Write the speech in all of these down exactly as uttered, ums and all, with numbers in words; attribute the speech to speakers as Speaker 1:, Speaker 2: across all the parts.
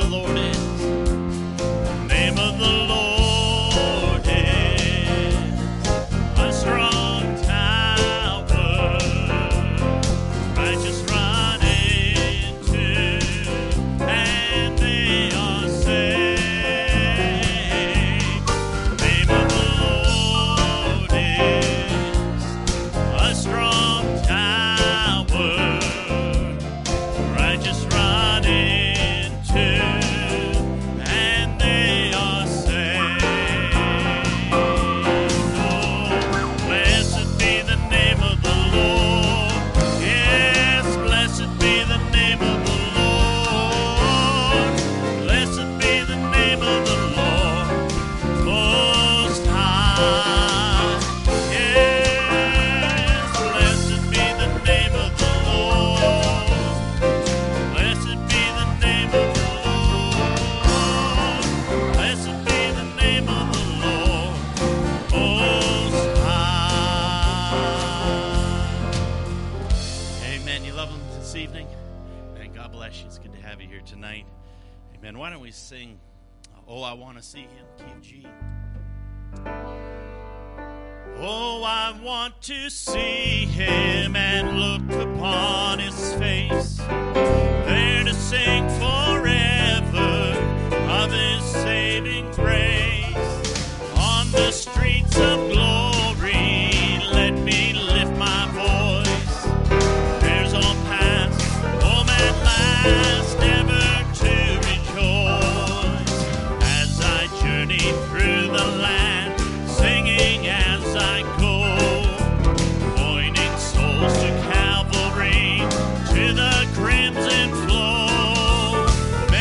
Speaker 1: Lord is. The name of the Lord is a strong tower. Righteous run into, and they are saved. The name of the Lord is a strong tower. Righteous run into, and they are saved. Oh, blessed be the name of the Lord. Yes, blessed be the name of the Lord. Blessed be the name of the Lord Most High. Yes, blessed be the name of the Lord. Blessed be the name of the Lord. Blessed be the name of the Lord Most High. Amen. You love Him this evening? Man, God bless you. It's good to have you here tonight. Amen. Why don't we sing, Oh, I Want to See Him, Key of G. Oh, I want to see Him and look upon His face, there to sing forever of His saving grace. On the streets of glory, let me lift my voice. There's all past, home at last, ever to rejoice. As I journey through the land, singing as I go, pointing souls to Calvary, to the crimson flow.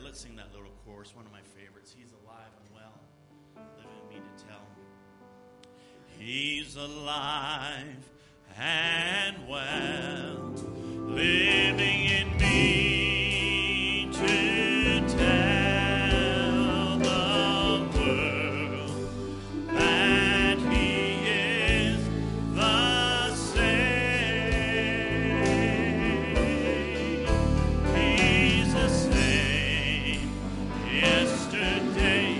Speaker 1: let's sing that little chorus, one of my favorites. He's alive and well, living in me to tell. He's alive and well, living in me to tell the world that he is the same. He's the same yesterday,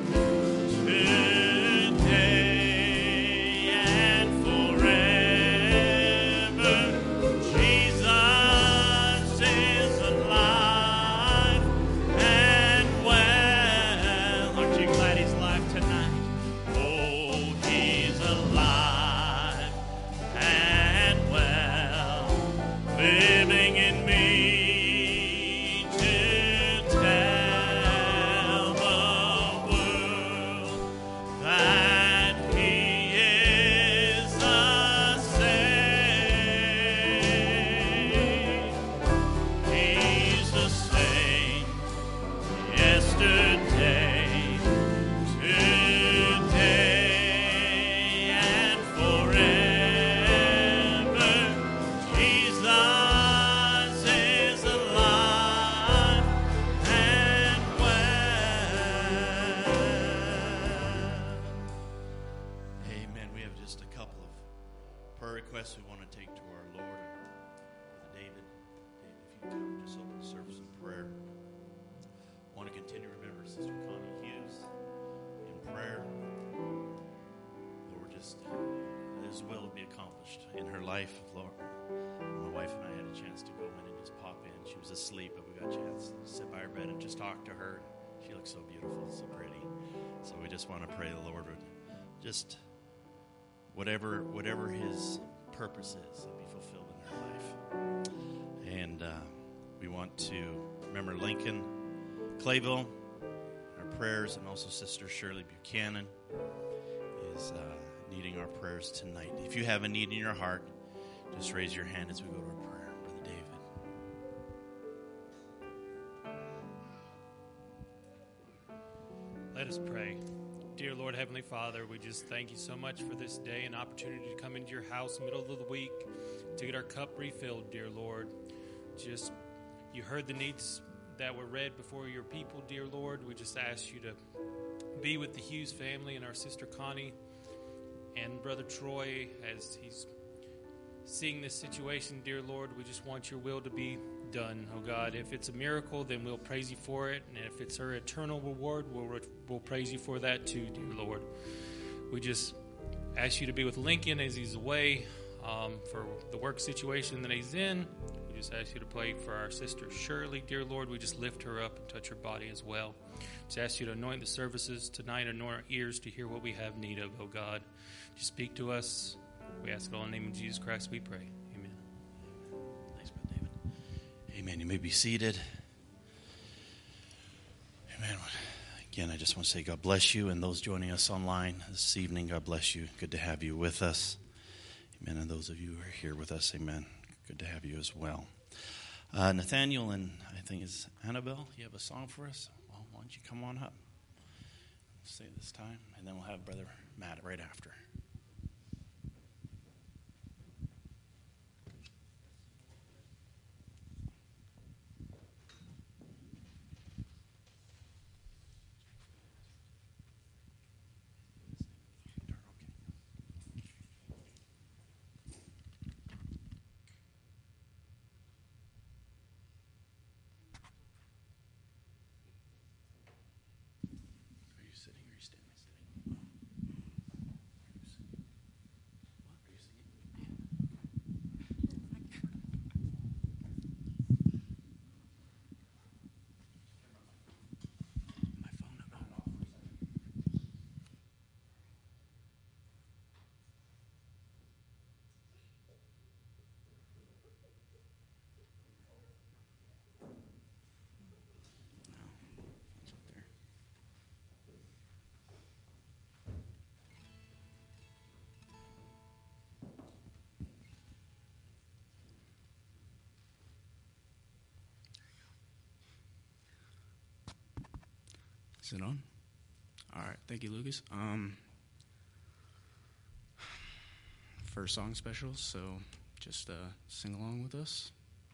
Speaker 1: today, and forever. Jesus is alive and well. Aren't you glad he's alive tonight? Oh, he's alive and well, living in me to tell the world that he is the same. He's the same yesterday, today, and forever. Jesus is alive and well. Amen. We have just a couple of prayer requests we want to take to our Lord. Brother David, David, if you come, just open the service in prayer. I want to continue to remember Sister Connie Hughes in prayer. Lord, just His will be accomplished in her life, Lord. My wife and I had a chance to go in and just pop in. She was asleep, but we got a chance to sit by her bed and just talk to her. She looks so beautiful, so pretty. So we just want to pray the Lord would just whatever whatever His purpose is, it'll be fulfilled in her life. And uh, we want to remember Lincoln Clayville, our prayers, and also Sister Shirley Buchanan is uh, needing our prayers tonight. If you have a need in your heart, just raise your hand as we go to our prayer. Brother David.
Speaker 2: Let us pray. Dear Lord, Heavenly Father, we just thank you so much for this day and opportunity to come into your house middle of the week to get our cup refilled, dear Lord. Just, you heard the needs that were read before your people, dear Lord. We just ask you to be with the Hughes family and our sister Connie and Brother Troy as he's seeing this situation, dear Lord. We just want your will to be done, oh God. If it's a miracle, then we'll praise you for it. And if it's her eternal reward, we'll, we'll praise you for that too, dear Lord. We just ask you to be with Lincoln as he's away um, for the work situation that he's in. We just ask you to pray for our sister Shirley, dear Lord. We just lift her up and touch her body as well. Just ask you to anoint the services tonight, anoint our ears to hear what we have need of, oh God. Just speak to us. We ask it all in the name of Jesus Christ, we pray. Amen.
Speaker 1: Thanks, Brother David. Amen. You may be seated. Amen. Again, I just want to say God bless you, and those joining us online this evening, God bless you. Good to have you with us. Amen. And those of you who are here with us, amen. Good to have you as well. Uh, Nathaniel and I think it's Annabelle, you have a song for us? Well, why don't you come on up? We'll say it this time, and then we'll have Brother Matt right after. Are you sitting or are you standing? Sitting.
Speaker 3: Is it on? All right. Thank you, Lucas. Um, first song special, so just uh, sing along with us.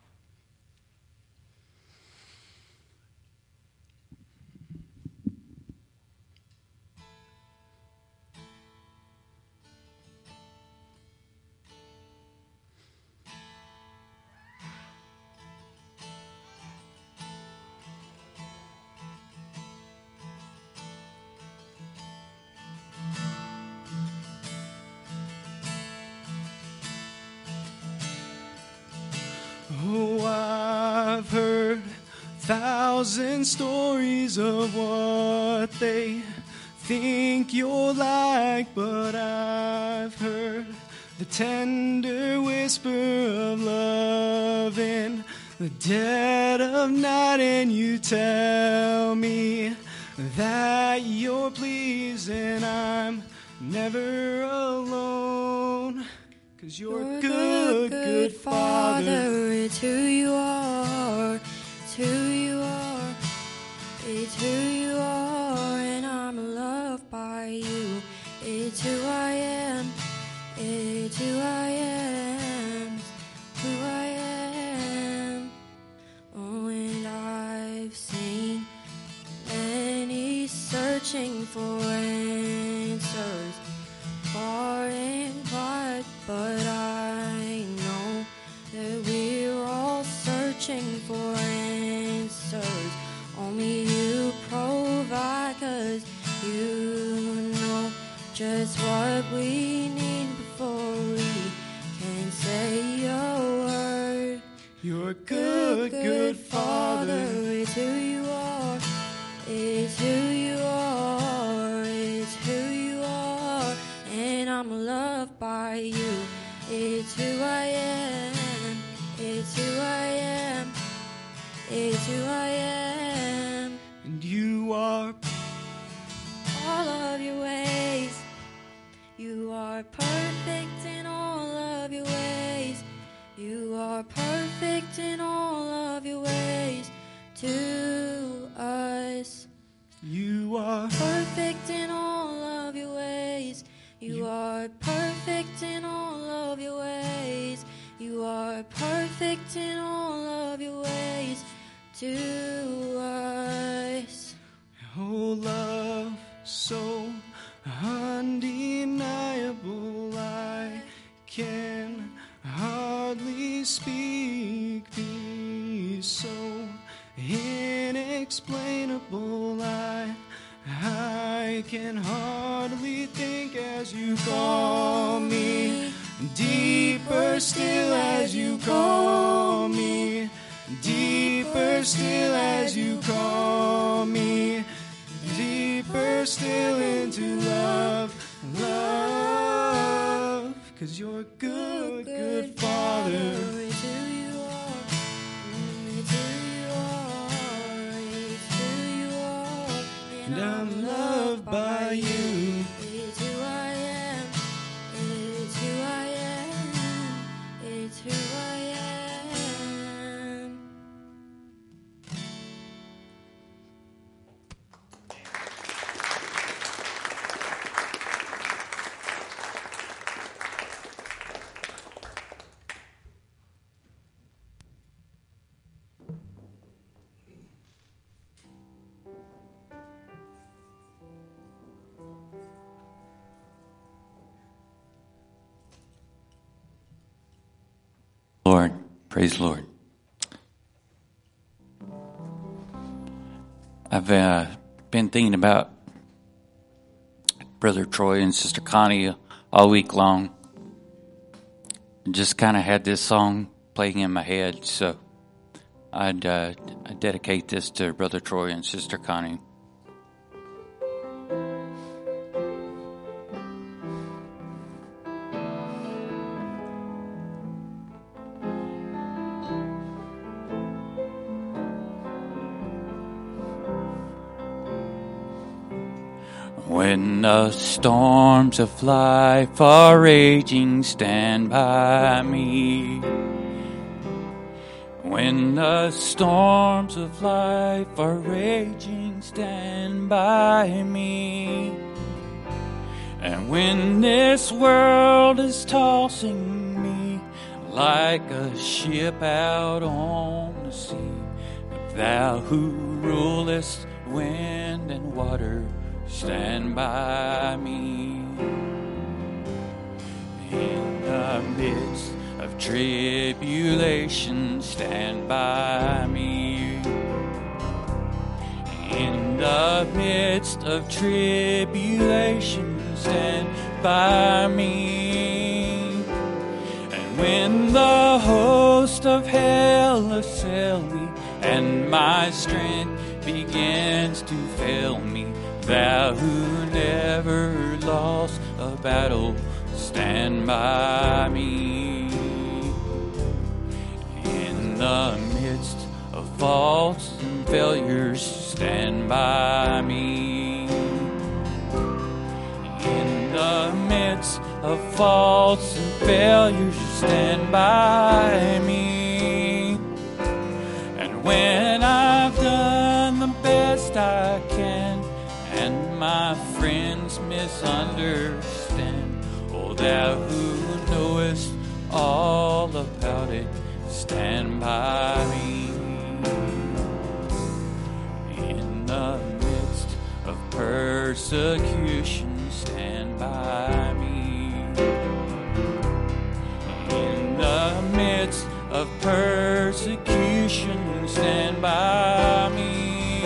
Speaker 3: Oh, I've heard thousand stories of what they think you're like, but I've heard the tender whisper of love in the dead of night, and you tell me that you're pleased and I'm never alone. Cause you're, you're a good, good, good father.
Speaker 4: father. It's who you are. It's who you are. It's who you are. And I'm loved by you. It's who I am. It's who I am. It's who I am. Oh, and I've seen many searching for answers far and wide, but I know that we're all searching for answers. Only you provide, 'cause you know just what we need before we can say a word.
Speaker 3: You're a good, good, good father.
Speaker 4: It's who you are. It's who you are. It's who you are. And I'm loved by you. It's who I am. It's who I am. It's who I am.
Speaker 3: And you are
Speaker 4: all of your ways. You are perfect in all of your ways. You are perfect in all of your ways to us.
Speaker 3: You are
Speaker 4: perfect in all of your ways. You, you are perfect in all of your ways. You are perfect in all of your ways to us.
Speaker 3: Oh, love so undeniable, I can hardly speak. Peace so inexplainable, I I can hardly think as you call me. Deeper still as you call me. Deeper still as you call me. Deeper still into love, love. 'Cause you're a good, good father.
Speaker 4: It's who you are. It's who you are. It's who you are.
Speaker 3: And I'm loved by you.
Speaker 4: It's who I am. It's who I am. It's who I am.
Speaker 5: Lord, praise the Lord. I've uh, been thinking about Brother Troy and Sister Connie all week long. And just kind of had this song playing in my head, so I'd, uh, I'd dedicate this to Brother Troy and Sister Connie. When the storms of life are raging, stand by me. When the storms of life are raging, stand by me. And when this world is tossing me like a ship out on the sea, thou who rulest wind and water, stand by me. In the midst of tribulation, stand by me. In the midst of tribulation, stand by me. And when the host of hell assail me, and my strength begins to fail me, thou who never lost a battle, stand by me. In the midst of faults and failures, stand by me. In the midst of faults and failures, stand by me. And when I've done the best I can, and my friends misunderstand, oh, thou who knowest all about it, stand by me. In the midst of persecution, stand by me. In the midst of persecution, stand by me.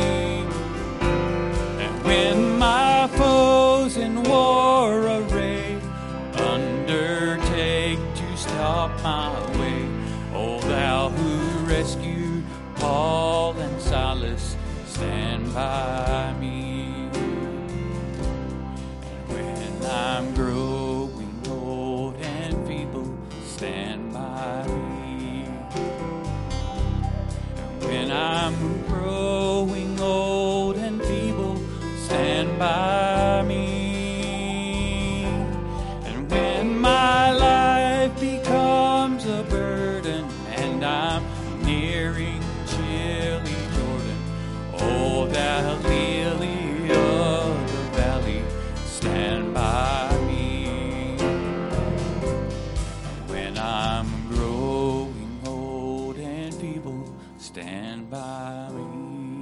Speaker 5: And when my foes in war array undertake to stop my way, O thou who rescued Paul and Silas, stand by me. And when I'm growing old and feeble, stand by me. And when I'm growing old and feeble, stand by me. And when my life becomes a burden and I'm nearing chilly Jordan, oh, thou lily of the valley, stand by me. When I'm growing old and feeble, stand by me.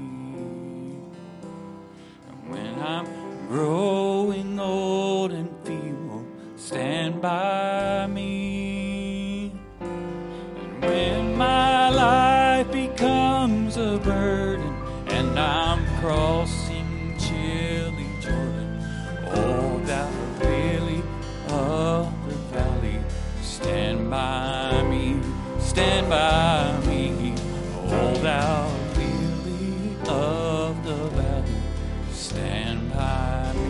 Speaker 5: When I'm growing old and feeble, stand by me. And when my life becomes a burden and I'm crossing chilly Jordan, oh, thou lily of the valley, stand by me, stand by me. Oh, thou lily of the valley, stand by me.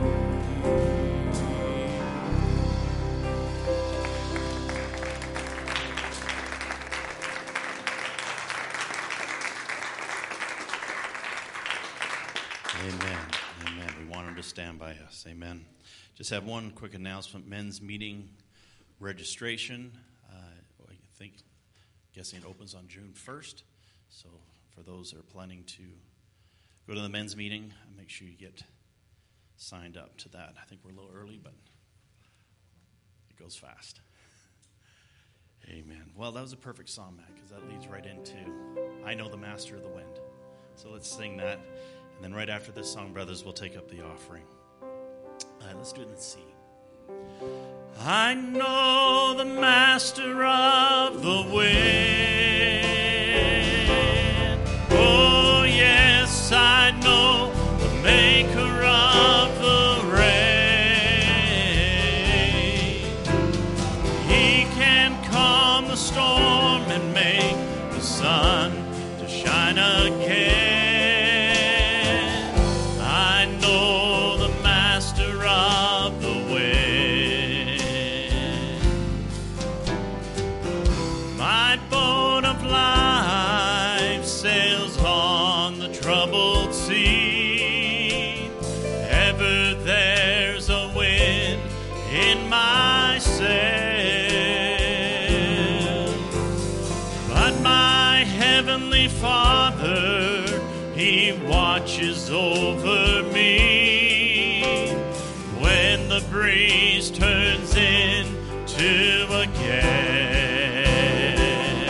Speaker 6: Amen. Amen. We want him to stand by us. Amen. Just have one quick announcement. Men's meeting registration. Uh, I think, guessing it opens on June first. So for those that are planning to go to the men's meeting, make sure you get signed up to that. I think we're a little early, but it goes fast. Amen. Well, that was a perfect song, Matt, because that leads right into I Know the Master of the Wind. So let's sing that. And then right after this song, brothers, we'll take up the offering. All right, let's do it in C. I know the master of the wind. Oh, yes, I know the maker of the rain. He can calm the storm and make the sun to shine again. But my
Speaker 1: washes over me, when the breeze turns into a gale.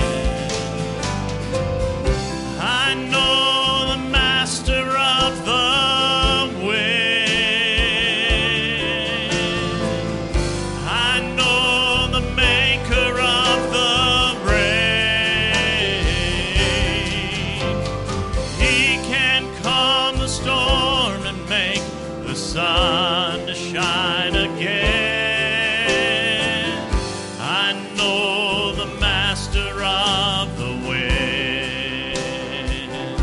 Speaker 1: I know the master of the wind. I know the maker of the rain. He can calm the storm and make the sun to shine again. I know the master of the wind.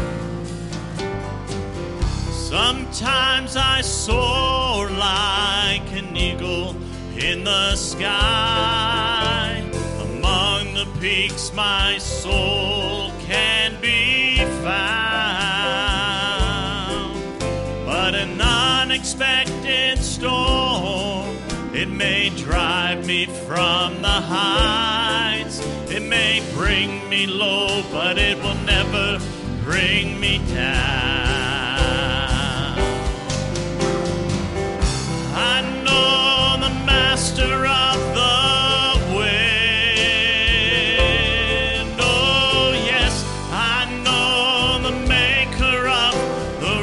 Speaker 1: Sometimes I soar like an eagle in the sky. Among the peaks my soul can be found. But an unexpected storm, it may drive me from the heights. It may bring me low, but it will never bring me down. I know the master of the wind. Oh yes, I know the maker of the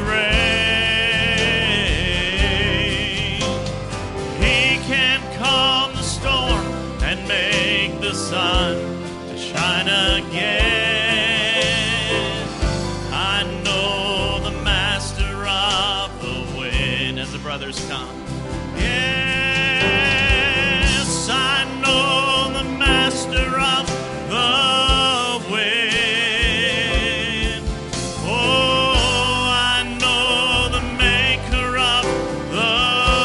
Speaker 1: rain. He can calm the storm and make the sun to shine again. I know the master of the wind. As the brothers come. Yes, I know the master of the wind. Oh, I know the maker of the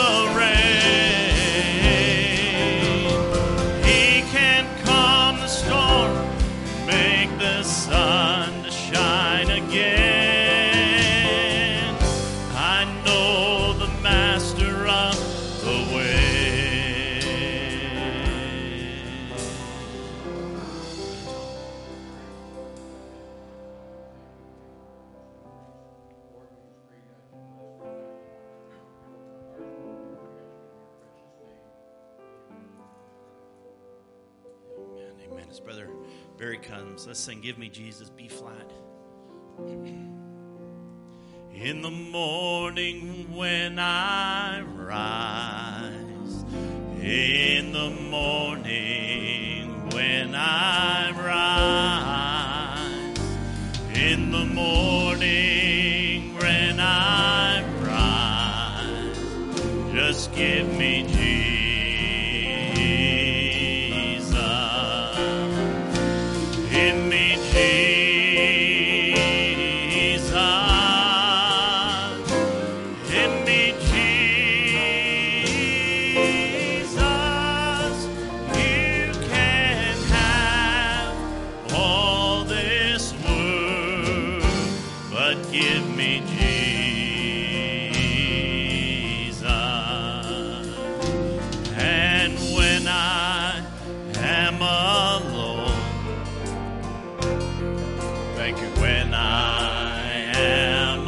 Speaker 1: rain. He can calm the storm, make the sun to shine again. I know the master of the wind. Amen, amen. As Brother Barry comes, let's sing Give Me Jesus, B flat. In the morning when I rise, in the morning when I rise, in the morning when I rise, just give me Jesus. Give me Jesus. Give me Jesus. You can have all this world, but give me Jesus. And when I am alone, thank you. When I am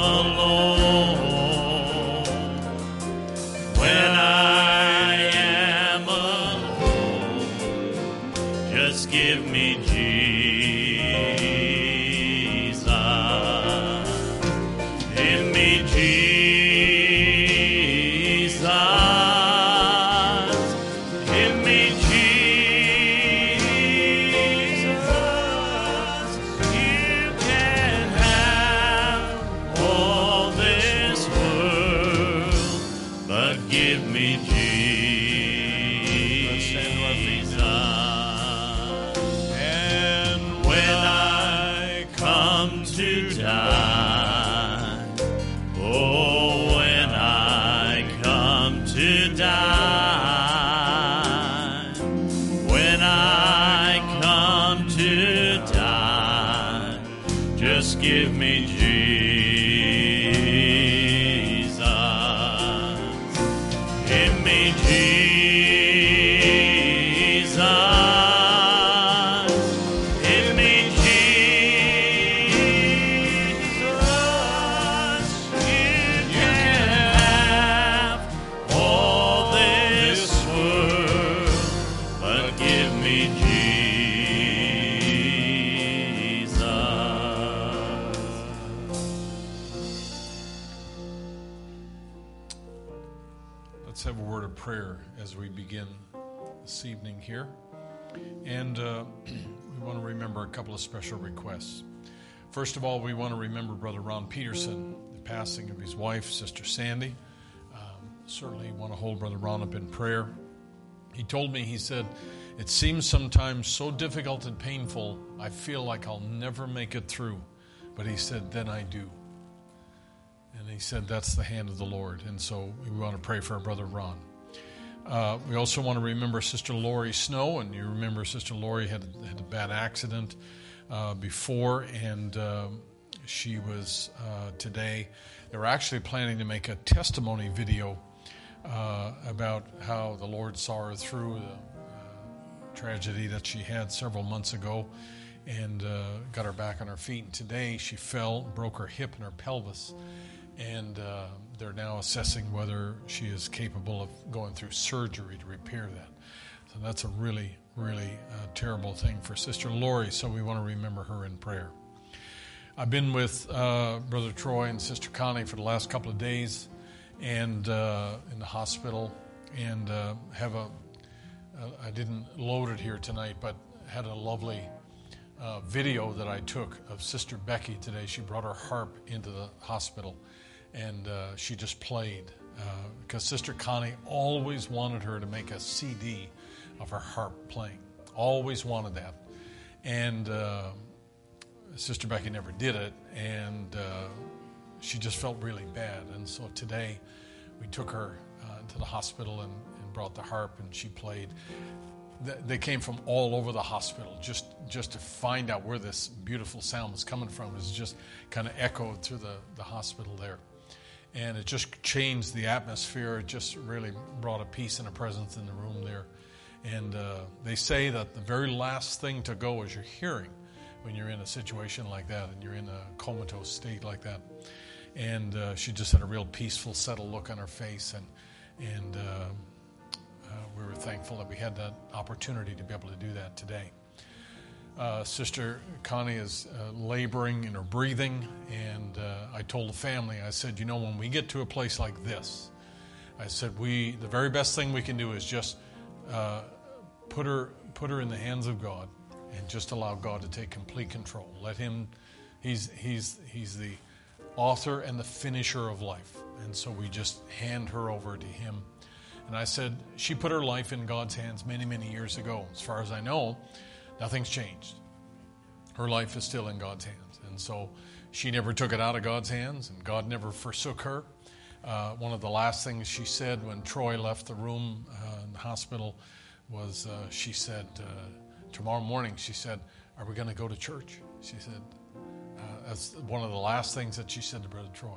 Speaker 1: alone, when I am alone, just give me Jesus. Give me Jesus. Give me Jesus. You can have all this world, but give me Jesus. And when I come to die, oh,
Speaker 7: Let's have a word of prayer as we begin this evening here. And uh, we want to remember a couple of special requests. First of all, we want to remember Brother Ron Peterson, the passing of his wife, Sister Sandy. Um, certainly want to hold Brother Ron up in prayer. He told me, he said, it seems sometimes so difficult and painful, I feel like I'll never make it through. But he said, then I do. And he said, that's the hand of the Lord. And so we want to pray for our brother Ron. Uh, we also want to remember Sister Lori Snow. And you remember Sister Lori had, had a bad accident uh, before. And uh, she was uh, today, they were actually planning to make a testimony video uh, about how the Lord saw her through the uh, tragedy that she had several months ago. And uh, got her back on her feet. And today she fell, broke her hip and her pelvis. And uh, they're now assessing whether she is capable of going through surgery to repair that. So that's a really, really uh, terrible thing for Sister Lori, so we want to remember her in prayer. I've been with uh, Brother Troy and Sister Connie for the last couple of days and uh, in the hospital, and uh, have a, uh, I didn't load it here tonight, but had a lovely uh, video that I took of Sister Becky today. She brought her harp into the hospital. And uh, she just played uh, because Sister Connie always wanted her to make a C D of her harp playing. Always wanted that. And uh, Sister Becky never did it. And uh, she just felt really bad. And so today we took her uh, to the hospital and, and brought the harp, and she played. They came from all over the hospital just, just to find out where this beautiful sound was coming from. It was just kind of echoed through the, the hospital there. And it just changed the atmosphere. It just really brought a peace and a presence in the room there. And uh, they say that the very last thing to go is your hearing when you're in a situation like that and you're in a comatose state like that. And uh, she just had a real peaceful, settled look on her face. And, and uh, uh, we were thankful that we had that opportunity to be able to do that today. Uh, Sister Connie is uh, laboring in her breathing, and uh, I told the family, I said, you know, when we get to a place like this, I said, we the very best thing we can do is just uh, put her put her in the hands of God and just allow God to take complete control. Let Him, He's He's He's the author and the finisher of life, and so we just hand her over to Him. And I said, she put her life in God's hands many, many years ago. As far as I know, nothing's changed. Her life is still in God's hands. And so she never took it out of God's hands, and God never forsook her. Uh, one of the last things she said when Troy left the room uh, in the hospital was uh, she said, uh, tomorrow morning, she said, are we going to go to church? She said, uh, that's one of the last things that she said to Brother Troy.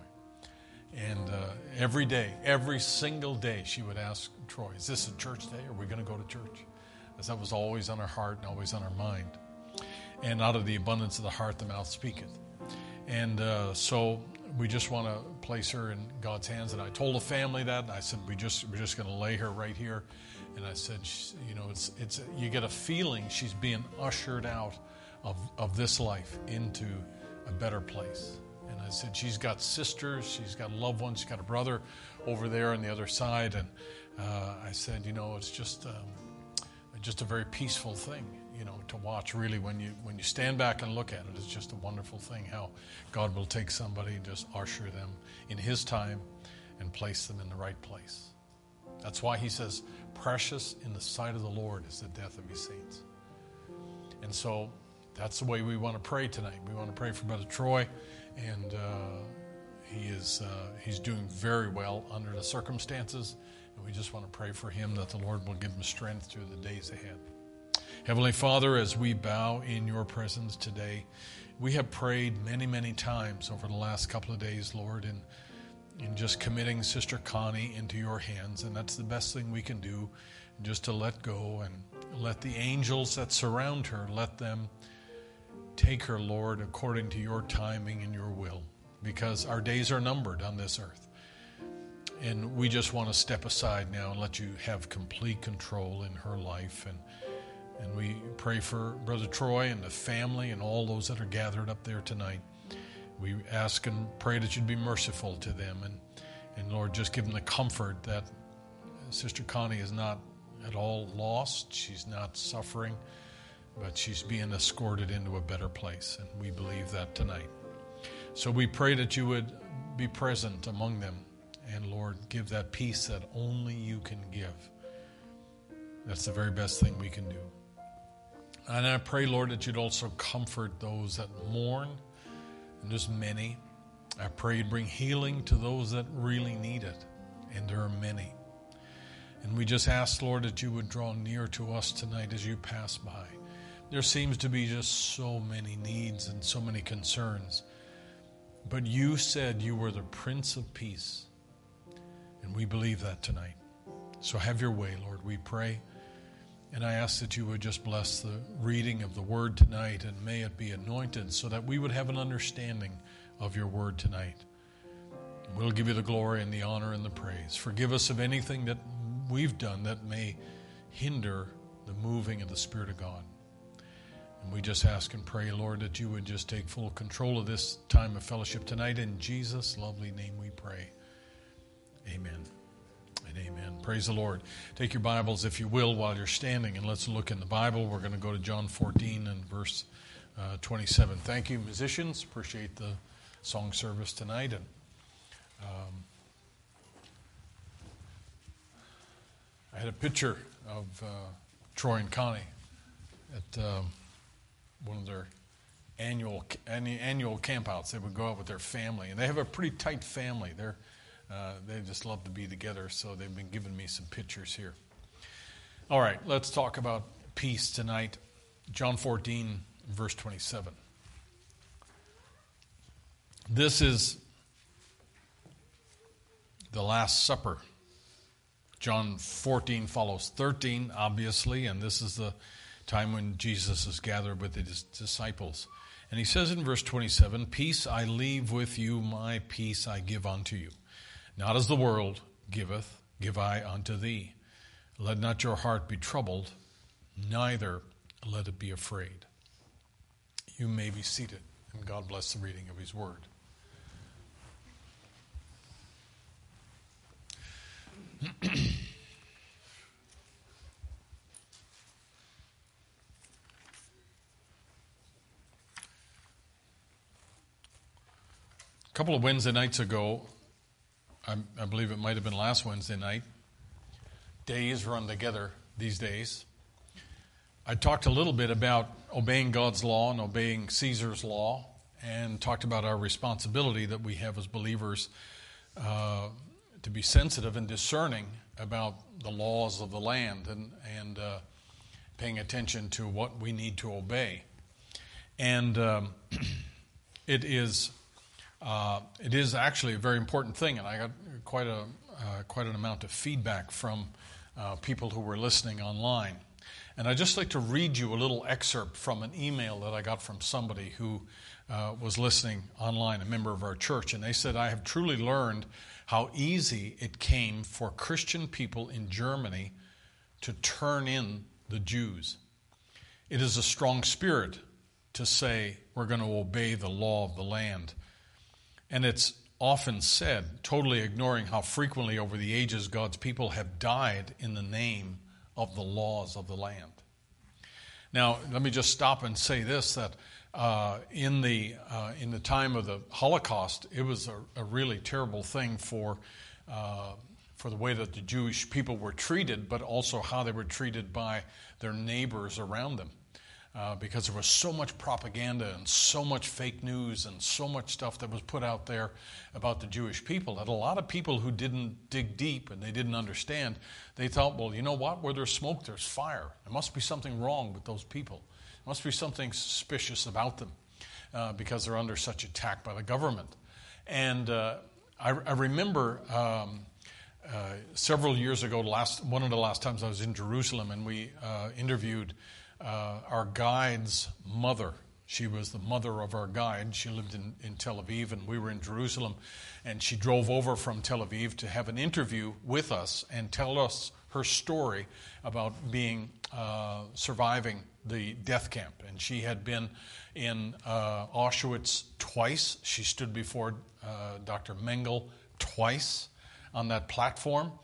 Speaker 7: And uh, every day, every single day, she would ask Troy, is this a church day? Are we going to go to church? As that was always on her heart and always on her mind. And out of the abundance of the heart, the mouth speaketh. And uh, so we just want to place her in God's hands. And I told the family that. And I said, we just, we're just going to lay her right here. And I said, you know, it's it's you get a feeling she's being ushered out of, of this life into a better place. And I said, she's got sisters, she's got loved ones, she's got a brother over there on the other side. And uh, I said, you know, it's just... Um, just a very peaceful thing, you know, to watch really when you when you stand back and look at it. It's just a wonderful thing how God will take somebody and just usher them in His time and place them in the right place. That's why He says, precious in the sight of the Lord is the death of His saints. And so that's the way we want to pray tonight. We want to pray for Brother Troy, and uh, he is uh, he's doing very well under the circumstances. And we just want to pray for him that the Lord will give him strength through the days ahead. Heavenly Father, as we bow in your presence today, we have prayed many, many times over the last couple of days, Lord, in, in just committing Sister Connie into your hands. And that's the best thing we can do, just to let go and let the angels that surround her, let them take her, Lord, according to your timing and your will, because our days are numbered on this earth. And we just want to step aside now and let you have complete control in her life. And and we pray for Brother Troy and the family and all those that are gathered up there tonight. We ask and pray that you'd be merciful to them. And, and Lord, just give them the comfort that Sister Connie is not at all lost. She's not suffering, but she's being escorted into a better place, and we believe that tonight. So we pray that you would be present among them, and Lord, give that peace that only you can give. That's the very best thing we can do. And I pray, Lord, that you'd also comfort those that mourn, and there's many. I pray you'd bring healing to those that really need it, and there are many. And we just ask, Lord, that you would draw near to us tonight as you pass by. There seems to be just so many needs and so many concerns. But you said you were the Prince of Peace, and we believe that tonight. So have your way, Lord, we pray. And I ask that you would just bless the reading of the word tonight, and may it be anointed so that we would have an understanding of your word tonight. We'll give you the glory and the honor and the praise. Forgive us of anything that we've done that may hinder the moving of the Spirit of God. And we just ask and pray, Lord, that you would just take full control of this time of fellowship tonight. In Jesus' lovely name we pray. Amen. Amen. Praise the Lord. Take your Bibles, if you will, while you're standing, and let's look in the Bible. We're going to go to John fourteen and verse uh, twenty-seven. Thank you, musicians. Appreciate the song service tonight. And um, I had a picture of uh, Troy and Connie at um, one of their annual annual campouts. They would go out with their family, and they have a pretty tight family. They're Uh, they just love to be together, so they've been giving me some pictures here. All right, let's talk about peace tonight. John fourteen, verse twenty-seven. This is the Last Supper. John fourteen follows thirteen, obviously, and this is the time when Jesus is gathered with his disciples. And he says in verse twenty-seven, "Peace I leave with you, my peace I give unto you. Not as the world giveth, give I unto thee. Let not your heart be troubled, neither let it be afraid." You may be seated, and God bless the reading of his word. A couple of Wednesday nights ago, I, I believe it might have been last Wednesday night. Days run together these days. I talked a little bit about obeying God's law and obeying Caesar's law, and talked about our responsibility that we have as believers uh, to be sensitive and discerning about the laws of the land, and, and uh, paying attention to what we need to obey. And um, it is... Uh, it is actually a very important thing, and I got quite a uh, quite an amount of feedback from uh, people who were listening online. And I'd just like to read you a little excerpt from an email that I got from somebody who uh, was listening online, a member of our church. And they said, "I have truly learned how easy it came for Christian people in Germany to turn in the Jews. It is a strong spirit to say we're going to obey the law of the land. And it's often said, totally ignoring how frequently over the ages God's people have died in the name of the laws of the land." Now, let me just stop and say this, that uh, in the uh, in the time of the Holocaust, it was a, a really terrible thing for uh, for the way that the Jewish people were treated, but also how they were treated by their neighbors around them. Uh, because there was so much propaganda and so much fake news and so much stuff that was put out there about the Jewish people, that a lot of people who didn't dig deep and they didn't understand, they thought, well, you know what? Where there's smoke, there's fire. There must be something wrong with those people. There must be something suspicious about them uh, because they're under such attack by the government. And uh, I, I remember um, uh, several years ago, last one of the last times I was in Jerusalem, and we uh, interviewed Uh, our guide's mother. She was the mother of our guide. She lived in, in Tel Aviv, and we were in Jerusalem. And she drove over from Tel Aviv to have an interview with us and tell us her story about being uh, surviving the death camp. And she had been in uh, Auschwitz twice. She stood before uh, Doctor Mengele twice on that platform.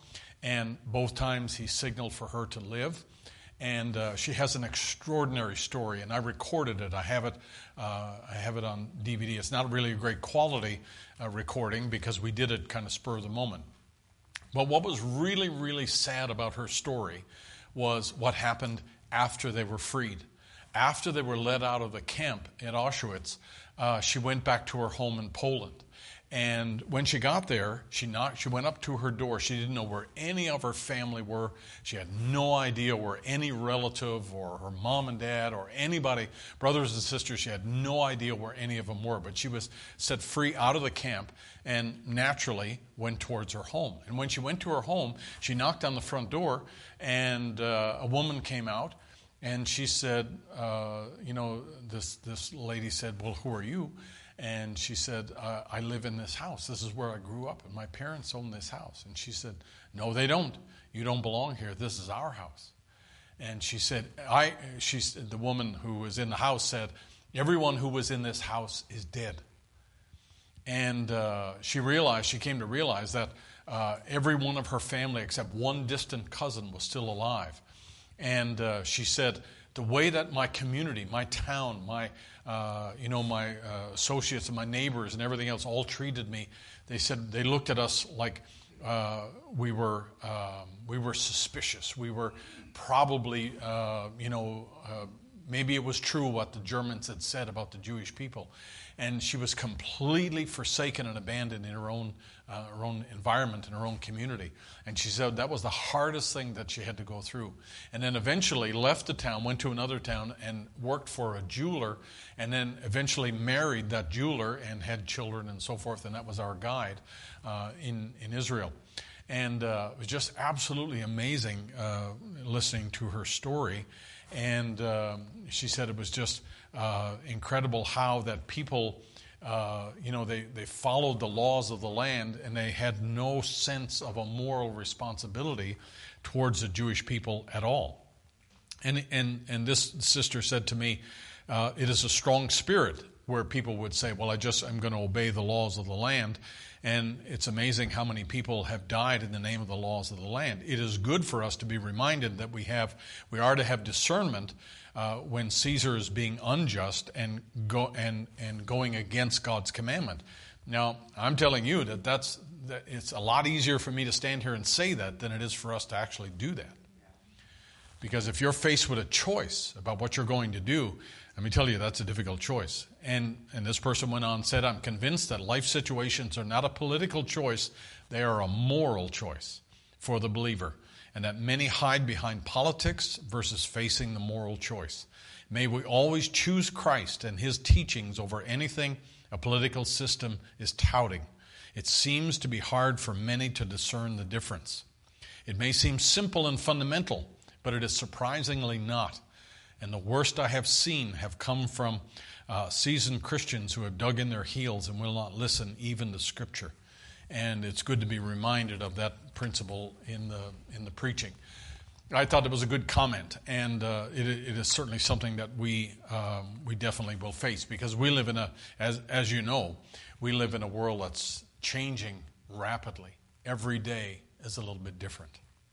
Speaker 7: and both times he signaled for her to live. And uh, she has an extraordinary story, and I recorded it. I have it. Uh, I have it on D V D. It's not really a great quality uh, recording because we did it kind of spur of the moment. But what was really, really sad about her story was what happened after they were freed. After they were let out of the camp at Auschwitz, uh, she went back to her home in Poland. And when she got there, she knocked, she went up to her door. She didn't know where any of her family were. She had no idea where any relative or her mom and dad or anybody, brothers and sisters, she had no idea where any of them were. But she was set free out of the camp and naturally went towards her home. And when she went to her home, she knocked on the front door, and uh, a woman came out. And she said, uh, you know, this, this lady said, well, who are you? And she said, uh, I live in this house. This is where I grew up, and my parents own this house. And she said, no, they don't. You don't belong here. This is our house. And she said, I. She, the woman who was in the house said, everyone who was in this house is dead. And uh, she realized, she came to realize that uh, every one of her family except one distant cousin was still alive. And uh, she said, the way that my community, my town, my, uh, you know, my uh, associates and my neighbors and everything else all treated me, they said they looked at us like uh, we were um, we were suspicious. We were probably, uh, you know, uh, maybe it was true what the Germans had said about the Jewish people. And she was completely forsaken and abandoned in her own uh, her own environment, in her own community. And she said that was the hardest thing that she had to go through. And then eventually left the town, went to another town, and worked for a jeweler, and then eventually married that jeweler and had children and so forth. And that was our guide uh, in, in Israel. And uh, it was just absolutely amazing uh, listening to her story. And uh, she said it was just uh, incredible how that people, uh, you know, they, they followed the laws of the land, and they had no sense of a moral responsibility towards the Jewish people at all. And and and this sister said to me, uh, it is a strong spirit where people would say, well, I just, I'm going to obey the laws of the land. And it's amazing how many people have died in the name of the laws of the land. It is good for us to be reminded that we have, we are to have discernment uh, when Caesar is being unjust and go and and going against God's commandment. Now, I'm telling you that that's that it's a lot easier for me to stand here and say that than it is for us to actually do that. Because if you're faced with a choice about what you're going to do, let me tell you, that's a difficult choice. And and this person went on and said, I'm convinced that life situations are not a political choice, they are a moral choice for the believer, and that many hide behind politics versus facing the moral choice. May we always choose Christ and his teachings over anything a political system is touting. It seems to be hard for many to discern the difference. It may seem simple and fundamental, but it is surprisingly not. And the worst I have seen have come from uh, seasoned Christians who have dug in their heels and will not listen even to Scripture. And it's good to be reminded of that principle in the in the preaching. I thought it was a good comment, and uh, it, it is certainly something that we um, we definitely will face, because we live in a, as as you know, we live in a world that's changing rapidly. Every day is a little bit different.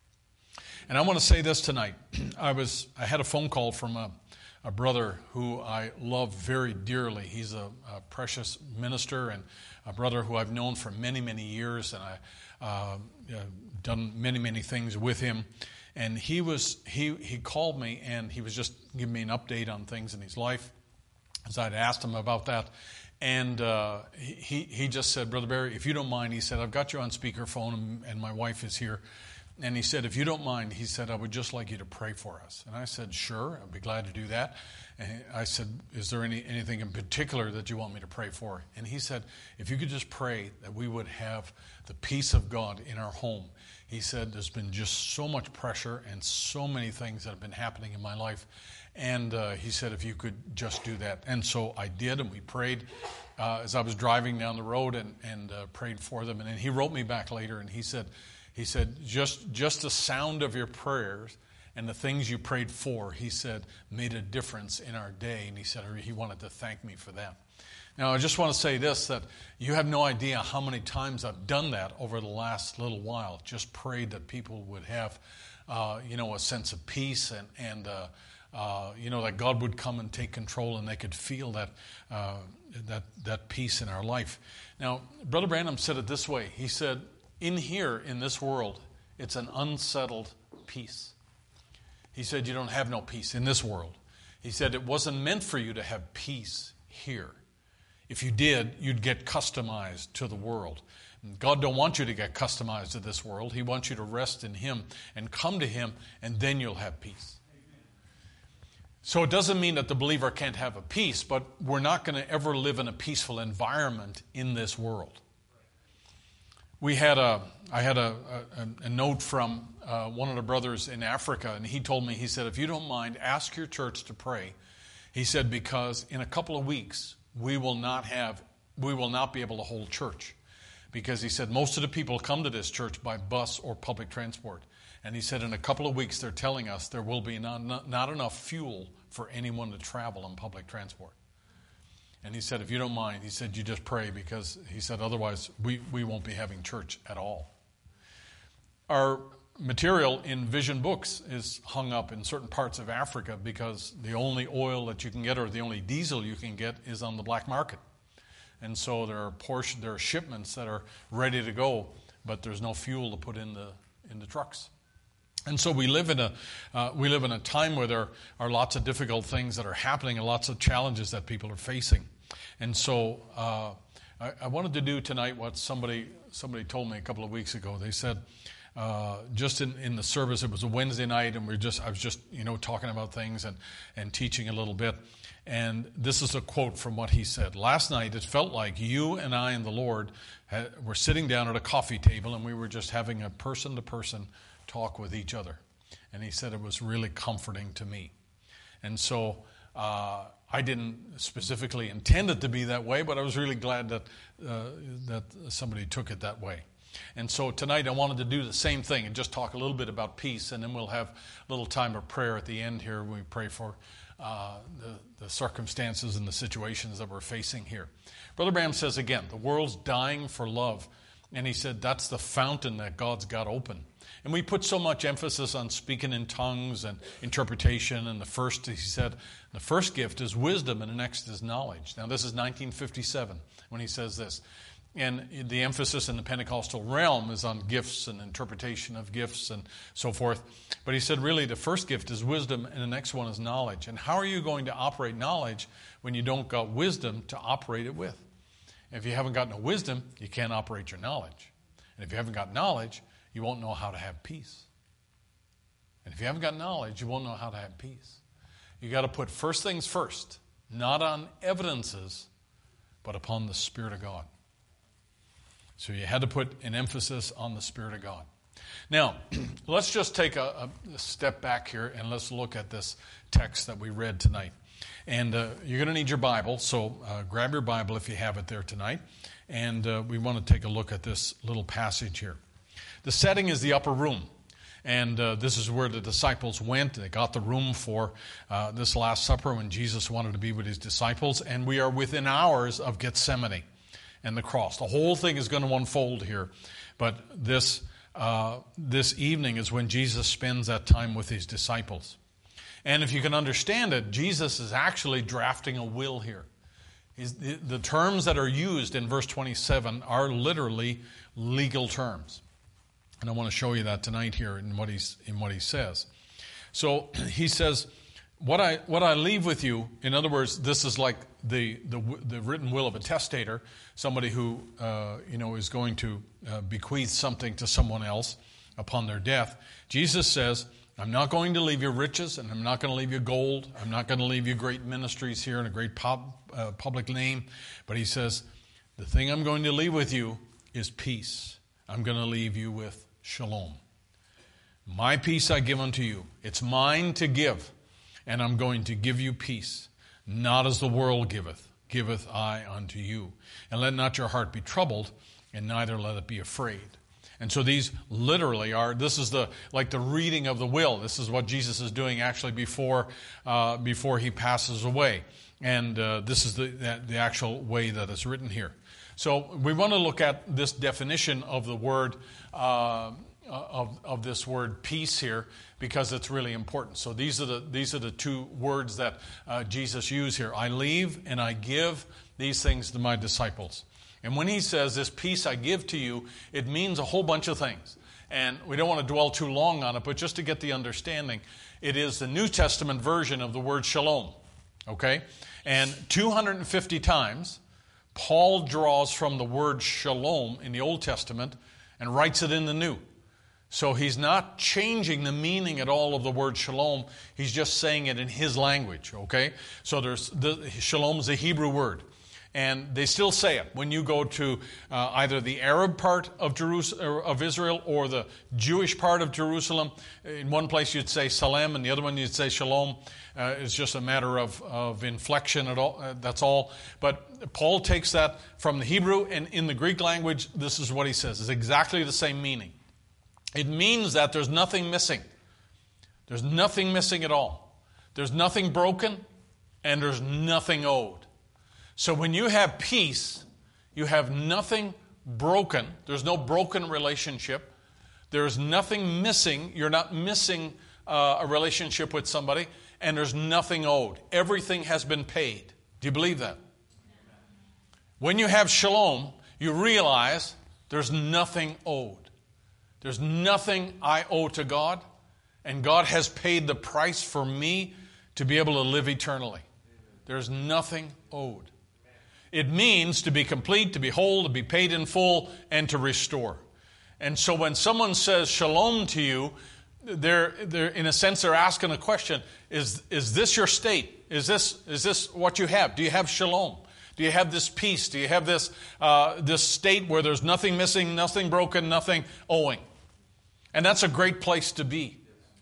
Speaker 7: And I want to say this tonight. I was I had a phone call from a, a brother who I love very dearly. He's a, a precious minister and a brother who I've known for many, many years, and I uh, done many, many things with him. And he was he he called me, and he was just giving me an update on things in his life, as I'd asked him about that. And uh, he he just said, Brother Barry, if you don't mind, he said, I've got you on speakerphone, and, and my wife is here. And he said, if you don't mind, he said, I would just like you to pray for us. And I said, sure, I'd be glad to do that. And I said, is there any anything in particular that you want me to pray for? And he said, if you could just pray that we would have the peace of God in our home. He said, there's been just so much pressure and so many things that have been happening in my life. And uh, he said, if you could just do that. And so I did, and we prayed uh, as I was driving down the road, and, and uh, prayed for them. And then he wrote me back later, and he said, He said, just, just the sound of your prayers and the things you prayed for, he said, made a difference in our day. And he said he wanted to thank me for that. Now, I just want to say this, that you have no idea how many times I've done that over the last little while. Just prayed that people would have, uh, you know, a sense of peace and, and uh, uh, you know, that God would come and take control and they could feel that, uh, that, that peace in our life. Now, Brother Branham said it this way. He said, in here, in this world, it's an unsettled peace. He said, you don't have no peace in this world. He said, it wasn't meant for you to have peace here. If you did, you'd get customized to the world. God don't want you to get customized to this world. He wants you to rest in Him and come to Him, and then you'll have peace. So it doesn't mean that the believer can't have a peace, but we're not going to ever live in a peaceful environment in this world. We had a, I had a, a, a note from uh, one of the brothers in Africa, and he told me, he said, if you don't mind, ask your church to pray. He said, because in a couple of weeks, we will not have, we will not be able to hold church. Because he said, most of the people come to this church by bus or public transport. And he said, in a couple of weeks, they're telling us there will be not, not, not enough fuel for anyone to travel on public transport. And he said, if you don't mind, he said, you just pray, because he said, otherwise we, we won't be having church at all. Our material in Vision Books is hung up in certain parts of Africa because the only oil that you can get, or the only diesel you can get, is on the black market. And so there are portion, there are shipments that are ready to go, but there's no fuel to put in the in the trucks. And so we live in a uh, we live in a time where there are lots of difficult things that are happening and lots of challenges that people are facing. And so uh, I, I wanted to do tonight what somebody somebody told me a couple of weeks ago. They said, uh, just in, in the service, it was a Wednesday night, and we just I was just you know talking about things and and teaching a little bit. And this is a quote from what he said. Last night, it felt like you and I and the Lord had, were sitting down at a coffee table, and we were just having a person-to-person talk with each other. And he said it was really comforting to me. And so uh, I didn't specifically intend it to be that way, but I was really glad that uh, that somebody took it that way. And so tonight I wanted to do the same thing and just talk a little bit about peace, and then we'll have a little time of prayer at the end here when we pray for uh, the, the circumstances and the situations that we're facing here. Brother Branham says again, the world's dying for love. And he said that's the fountain that God's got open. And we put so much emphasis on speaking in tongues and interpretation. And the first, he said, the first gift is wisdom and the next is knowledge. Now, this is nineteen fifty-seven when he says this. And the emphasis in the Pentecostal realm is on gifts and interpretation of gifts and so forth. But he said, really, the first gift is wisdom and the next one is knowledge. And how are you going to operate knowledge when you don't got wisdom to operate it with? If you haven't got no wisdom, you can't operate your knowledge. And if you haven't got knowledge, you won't know how to have peace. And if you haven't got knowledge, you won't know how to have peace. You got to put first things first, not on evidences, but upon the Spirit of God. So you had to put an emphasis on the Spirit of God. Now, let's just take a, a step back here and let's look at this text that we read tonight. And uh, you're going to need your Bible, so uh, grab your Bible if you have it there tonight. And uh, we want to take a look at this little passage here. The setting is the upper room. And uh, this is where the disciples went. They got the room for uh, this Last Supper when Jesus wanted to be with his disciples. And we are within hours of Gethsemane and the cross. The whole thing is going to unfold here. But this uh, this evening is when Jesus spends that time with his disciples. And if you can understand it, Jesus is actually drafting a will here. He's, the, the terms that are used in verse twenty-seven are literally legal terms. And I want to show you that tonight here in what he's in what he says. So he says, What I what I leave with you, in other words, this is like the the, the written will of a testator, somebody who uh, you know is going to uh, bequeath something to someone else upon their death. Jesus says, I'm not going to leave you riches, and I'm not going to leave you gold. I'm not going to leave you great ministries here and a great pub, uh, public name. But he says, the thing I'm going to leave with you is peace. I'm going to leave you with shalom. My peace I give unto you. It's mine to give. And I'm going to give you peace, not as the world giveth, giveth I unto you. And let not your heart be troubled, and neither let it be afraid. And so these literally are, this is the like the reading of the will. This is what Jesus is doing actually before uh, before he passes away. And uh, this is the, the, the actual way that it's written here. So we want to look at this definition of the word, uh, of, of this word peace here, because it's really important. So these are the, these are the two words that uh, Jesus used here. I leave and I give these things to my disciples. And when he says, this peace I give to you, it means a whole bunch of things. And we don't want to dwell too long on it, but just to get the understanding, it is the New Testament version of the word shalom. Okay? And two hundred fifty times, Paul draws from the word shalom in the Old Testament and writes it in the New. So he's not changing the meaning at all of the word shalom. He's just saying it in his language, okay? So there's the, shalom is a Hebrew word. And they still say it when you go to uh, either the Arab part of Jerusalem, of Israel, or the Jewish part of Jerusalem. In one place you'd say salam, and the other one you'd say shalom. Uh, it's just a matter of, of inflection. At all, uh, that's all. But Paul takes that from the Hebrew, and in the Greek language, this is what he says. It's exactly the same meaning. It means that there's nothing missing. There's nothing missing at all. There's nothing broken, and there's nothing owed. So when you have peace, you have nothing broken. There's no broken relationship. There's nothing missing. You're not missing uh, a relationship with somebody. And there's nothing owed. Everything has been paid. Do you believe that? When you have shalom, you realize there's nothing owed. There's nothing I owe to God. And God has paid the price for me to be able to live eternally. There's nothing owed. It means to be complete, to be whole, to be paid in full, and to restore. And so when someone says shalom to you, they're, they're in a sense, they're asking a question. Is, is this your state? Is this, is this what you have? Do you have shalom? Do you have this peace? Do you have this, uh, this state where there's nothing missing, nothing broken, nothing owing? And that's a great place to be.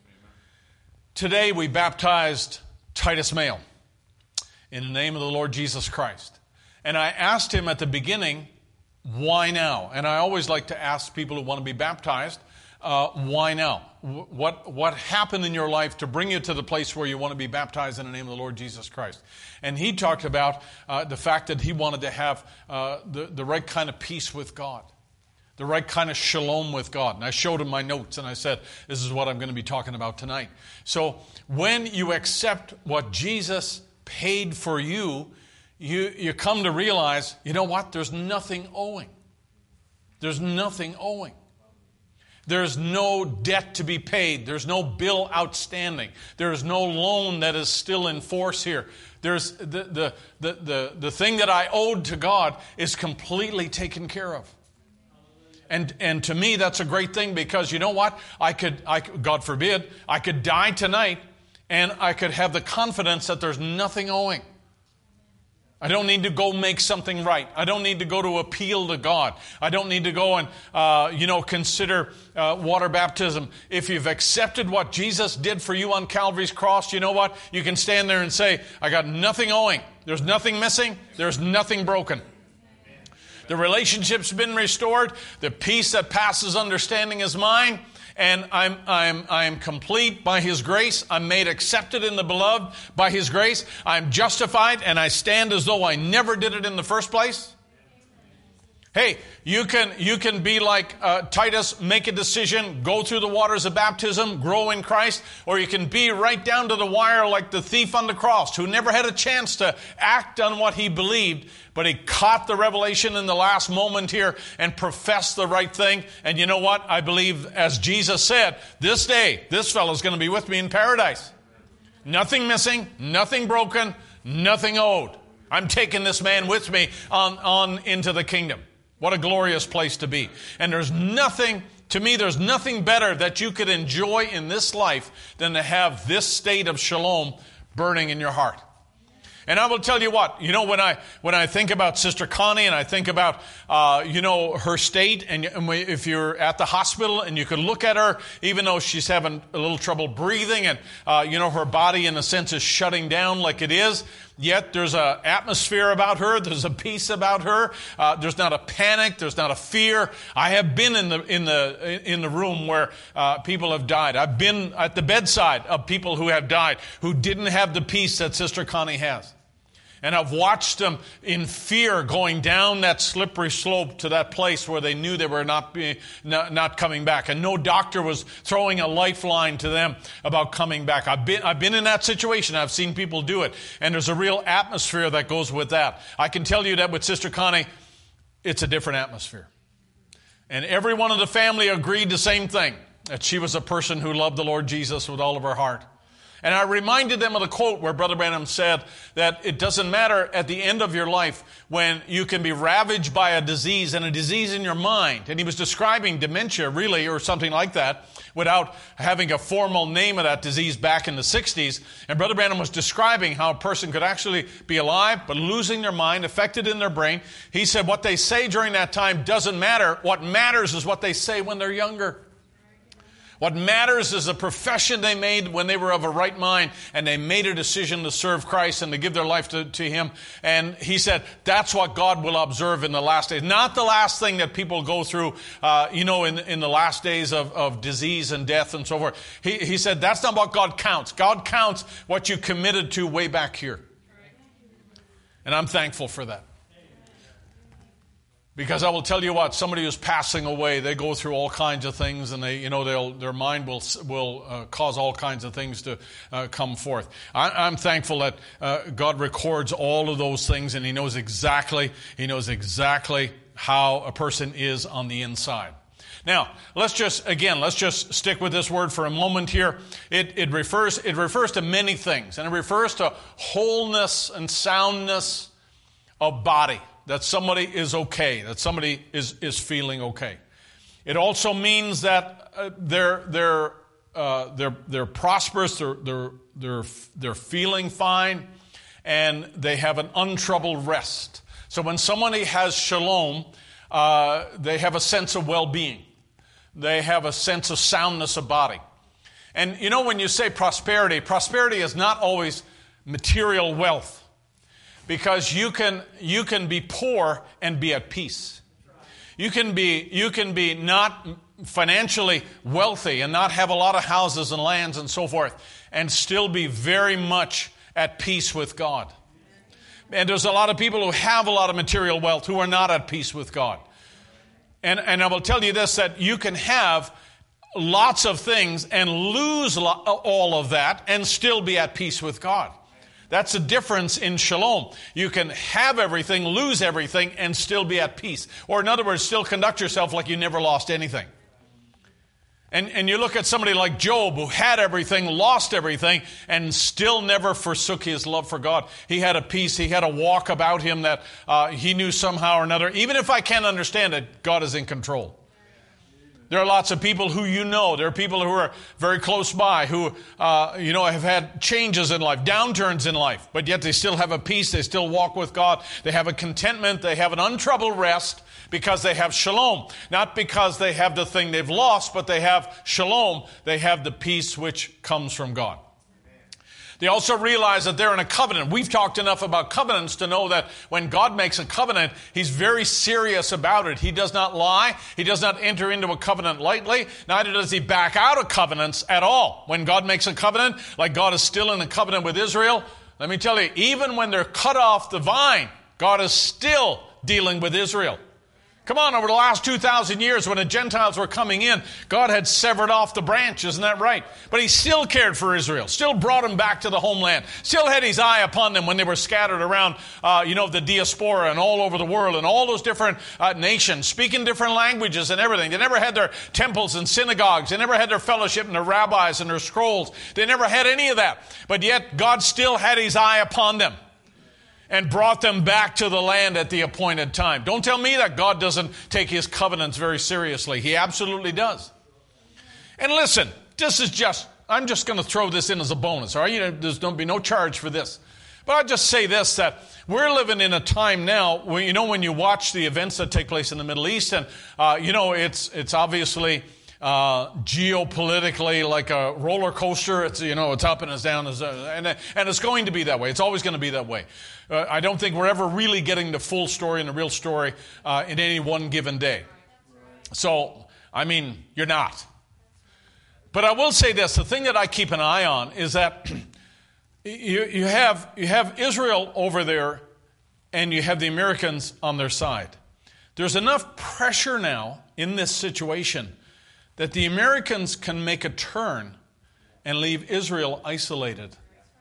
Speaker 7: Today we baptized Titus Mail in the name of the Lord Jesus Christ. And I asked him at the beginning, why now? And I always like to ask people who want to be baptized, uh, why now? What, what happened in your life to bring you to the place where you want to be baptized in the name of the Lord Jesus Christ? And he talked about uh, the fact that he wanted to have uh, the, the right kind of peace with God, the right kind of shalom with God. And I showed him my notes and I said, this is what I'm going to be talking about tonight. So when you accept what Jesus paid for you, You, you come to realize, you know what? There's nothing owing. There's nothing owing. There's no debt to be paid. There's no bill outstanding. There's no loan that is still in force here. There's the, the, the, the, the thing that I owed to God is completely taken care of. And and to me, that's a great thing, because you know what? I could, I, God forbid, I could die tonight and I could have the confidence that there's nothing owing. I don't need to go make something right. I don't need to go to appeal to God. I don't need to go and, uh, you know, consider uh, water baptism. If you've accepted what Jesus did for you on Calvary's cross, you know what? You can stand there and say, I got nothing owing. There's nothing missing. There's nothing broken. The relationship's been restored. The peace that passes understanding is mine. And I'm, I'm, I'm complete by His grace. I'm made accepted in the beloved by His grace. I'm justified, and I stand as though I never did it in the first place. Hey, you can, you can be like uh, Titus, make a decision, go through the waters of baptism, grow in Christ, or you can be right down to the wire like the thief on the cross, who never had a chance to act on what he believed, but he caught the revelation in the last moment here and professed the right thing. And you know what? I believe, as Jesus said, this day, this fellow's going to be with me in paradise. Nothing missing, nothing broken, nothing owed. I'm taking this man with me on, on into the kingdom. What a glorious place to be. And there's nothing, to me, there's nothing better that you could enjoy in this life than to have this state of shalom burning in your heart. And I will tell you what, you know, when I when I think about Sister Connie and I think about, uh, you know, her state, and, and we, if you're at the hospital and you can look at her, even though she's having a little trouble breathing and, uh, you know, her body in a sense is shutting down like it is, yet there's an atmosphere about her, there's a peace about her, uh, there's not a panic, there's not a fear. I have been in the in the in the room where uh, people have died. I've been at the bedside of people who have died, who didn't have the peace that Sister Connie has. And I've watched them in fear going down that slippery slope to that place where they knew they were not, be, not, not coming back. And no doctor was throwing a lifeline to them about coming back. I've been, I've been in that situation. I've seen people do it. And there's a real atmosphere that goes with that. I can tell you that with Sister Connie, it's a different atmosphere. And everyone in the family agreed the same thing, that she was a person who loved the Lord Jesus with all of her heart. And I reminded them of the quote where Brother Branham said that it doesn't matter at the end of your life when you can be ravaged by a disease, and a disease in your mind. And he was describing dementia, really, or something like that, without having a formal name of that disease back in the sixties. And Brother Branham was describing how a person could actually be alive, but losing their mind, affected in their brain. He said what they say during that time doesn't matter. What matters is what they say when they're younger. What matters is the profession they made when they were of a right mind, and they made a decision to serve Christ and to give their life to, to Him. And he said that's what God will observe in the last days. Not the last thing that people go through, uh, you know, in, in the last days of, of disease and death and so forth. He, he said that's not what God counts. God counts what you committed to way back here. And I'm thankful for that. Because I will tell you what, somebody who's passing away, they go through all kinds of things, and they, you know, they'll, their mind will will uh, cause all kinds of things to uh, come forth. I, I'm thankful that uh, God records all of those things, and He knows exactly, He knows exactly how a person is on the inside. Now, let's just again, let's just stick with this word for a moment here. It, it refers it refers to many things, and it refers to wholeness and soundness of body. That somebody is okay, that somebody is, is feeling okay. It also means that uh, they're they're uh, they're they're prosperous, they're they're they're they're feeling fine, and they have an untroubled rest. So when somebody has shalom, uh, they have a sense of well-being. They have a sense of soundness of body. And you know, when you say prosperity, prosperity is not always material wealth. Because you can you can be poor and be at peace. You can be you can be not financially wealthy and not have a lot of houses and lands and so forth, and still be very much at peace with God. And there's a lot of people who have a lot of material wealth who are not at peace with God. And and I will tell you this, that you can have lots of things and lose all of that and still be at peace with God. That's the difference in shalom. You can have everything, lose everything, and still be at peace. Or in other words, still conduct yourself like you never lost anything. And, and you look at somebody like Job, who had everything, lost everything, and still never forsook his love for God. He had a peace, he had a walk about him that uh, he knew somehow or another. Even if I can't understand it, God is in control. There are lots of people who you know. There are people who are very close by who, uh, you know, have had changes in life, downturns in life, but yet they still have a peace. They still walk with God. They have a contentment. They have an untroubled rest because they have shalom. Not because they have the thing they've lost, but they have shalom. They have the peace which comes from God. They also realize that they're in a covenant. We've talked enough about covenants to know that when God makes a covenant, He's very serious about it. He does not lie. He does not enter into a covenant lightly. Neither does He back out of covenants at all. When God makes a covenant, like God is still in a covenant with Israel, let me tell you, even when they're cut off the vine, God is still dealing with Israel. Come on, over the last two thousand years when the Gentiles were coming in, God had severed off the branch, isn't that right? But He still cared for Israel, still brought them back to the homeland, still had His eye upon them when they were scattered around, uh, you know, the diaspora and all over the world and all those different uh, nations, speaking different languages and everything. They never had their temples and synagogues. They never had their fellowship and their rabbis and their scrolls. They never had any of that. But yet God still had His eye upon them and brought them back to the land at the appointed time. Don't tell me that God doesn't take His covenants very seriously. He absolutely does. And listen, this is just, I'm just going to throw this in as a bonus, all right? You know, there's going to be no charge for this. But I'll just say this, that we're living in a time now where, you know, when you watch the events that take place in the Middle East, and, uh, you know, it's it's obviously Uh, geopolitically like a roller coaster. It's, you know, it's up and it's down, and and it's going to be that way. It's always going to be that way. Uh, I don't think we're ever really getting the full story and the real story uh, in any one given day. So, I mean, you're not. But I will say this, the thing that I keep an eye on is that You, you, have, you have Israel over there, and you have the Americans on their side. There's enough pressure now in this situation that the Americans can make a turn and leave Israel isolated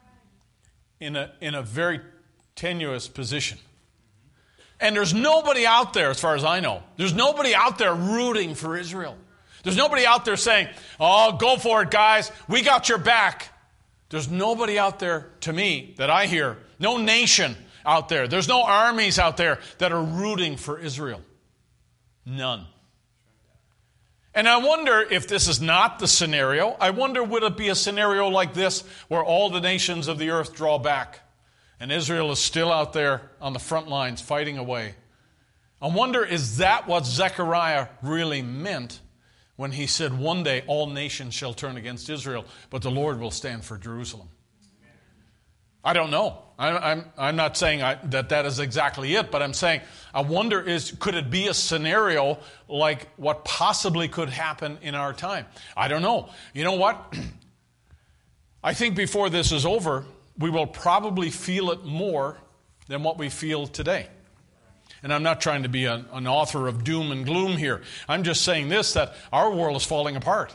Speaker 7: in a, in a very tenuous position. And there's nobody out there, as far as I know, there's nobody out there rooting for Israel. There's nobody out there saying, oh, go for it, guys. We got your back. There's nobody out there, to me, that I hear. No nation out there. There's no armies out there that are rooting for Israel. None. And I wonder if this is not the scenario. I wonder, would it be a scenario like this where all the nations of the earth draw back and Israel is still out there on the front lines fighting away? I wonder, is that what Zechariah really meant when he said, one day all nations shall turn against Israel, but the Lord will stand for Jerusalem? I don't know. I, I'm, I'm not saying I, that that is exactly it, but I'm saying, I wonder, is could it be a scenario like what possibly could happen in our time? I don't know. You know what? I think before this is over, we will probably feel it more than what we feel today. And I'm not trying to be a, an author of doom and gloom here. I'm just saying this, that our world is falling apart.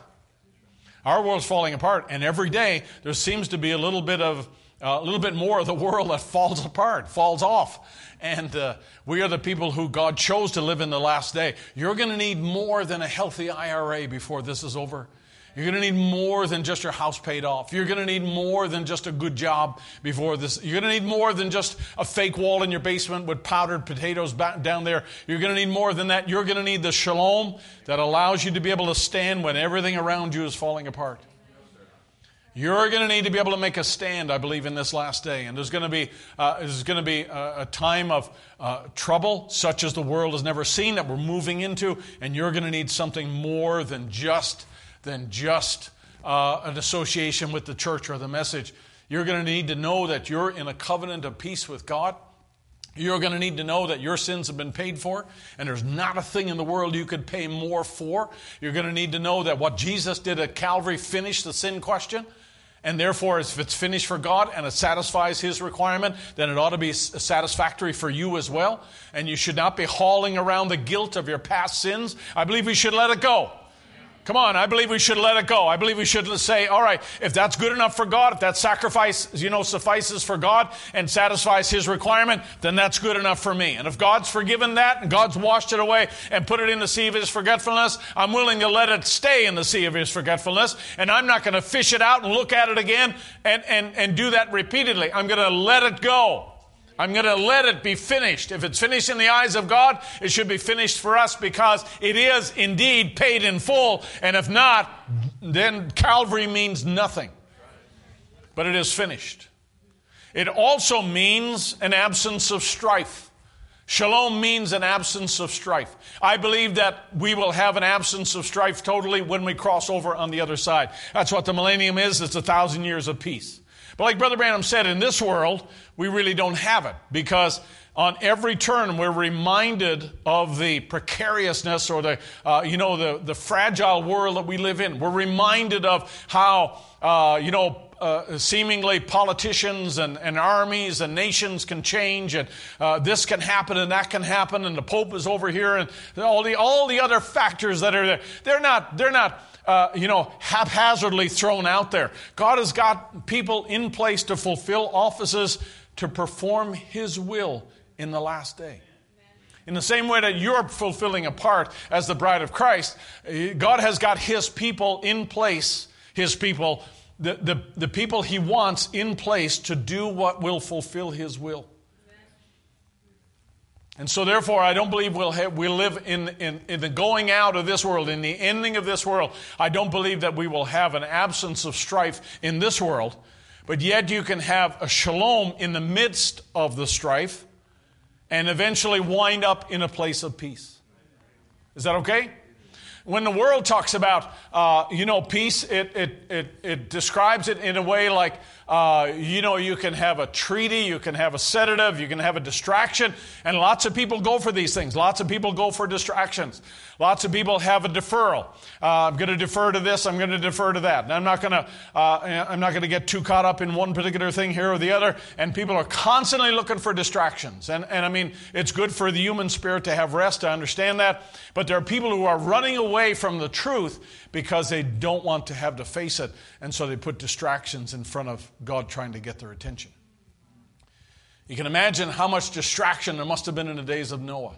Speaker 7: Our world is falling apart, and every day there seems to be a little bit of Uh, a little bit more of the world that falls apart, falls off. And uh, we are the people who God chose to live in the last day. You're going to need more than a healthy I R A before this is over. You're going to need more than just your house paid off. You're going to need more than just a good job before this. You're going to need more than just a fake wall in your basement with powdered potatoes back down there. You're going to need more than that. You're going to need the shalom that allows you to be able to stand when everything around you is falling apart. You're going to need to be able to make a stand, I believe, in this last day. And there's going to be, uh, there's going to be a, a time of uh, trouble such as the world has never seen that we're moving into. And you're going to need something more than just, than just uh, an association with the church or the message. You're going to need to know that you're in a covenant of peace with God. You're going to need to know that your sins have been paid for, and there's not a thing in the world you could pay more for. You're going to need to know that what Jesus did at Calvary finished the sin question. And therefore, if it's finished for God and it satisfies His requirement, then it ought to be satisfactory for you as well. And you should not be hauling around the guilt of your past sins. I believe we should let it go. Come on, I believe we should let it go. I believe we should say, all right, if that's good enough for God, if that sacrifice, you know, suffices for God and satisfies His requirement, then that's good enough for me. And if God's forgiven that and God's washed it away and put it in the sea of His forgetfulness, I'm willing to let it stay in the sea of His forgetfulness. And I'm not going to fish it out and look at it again and, and, and do that repeatedly. I'm going to let it go. I'm going to let it be finished. If it's finished in the eyes of God, it should be finished for us because it is indeed paid in full. And if not, then Calvary means nothing. But it is finished. It also means an absence of strife. Shalom means an absence of strife. I believe that we will have an absence of strife totally when we cross over on the other side. That's what the millennium is. It's a thousand years of peace. But like Brother Branham said, in this world, we really don't have it because on every turn we're reminded of the precariousness or the, uh, you know, the, the fragile world that we live in. We're reminded of how, uh, you know, uh, seemingly politicians and, and armies and nations can change and uh, this can happen and that can happen and the Pope is over here and all the all the other factors that are there. They're not, they're not Uh, you know, haphazardly thrown out there. God has got people in place to fulfill offices to perform His will in the last day. In the same way that you're fulfilling a part as the bride of Christ, God has got His people in place, His people, the, the, the people He wants in place to do what will fulfill His will. And so therefore, I don't believe we'll, have, we'll live in, in, in the going out of this world, in the ending of this world. I don't believe that we will have an absence of strife in this world. But yet you can have a shalom in the midst of the strife and eventually wind up in a place of peace. Is that okay? when the world talks about, uh, you know, peace, it, it, it, it describes it in a way like, uh, you know, you can have a treaty, you can have a sedative, you can have a distraction, and lots of people go for these things. Lots of people go for distractions. Lots of people have a deferral. Uh, I'm going to defer to this, I'm going to defer to that. And I'm not going to, uh, I'm not going to get too caught up in one particular thing here or the other, and people are constantly looking for distractions. And, and I mean, it's good for the human spirit to have rest, I understand that, but there are people who are running away from the truth because they don't want to have to face it, and so they put distractions in front of God trying to get their attention. You can imagine how much distraction there must have been in the days of Noah.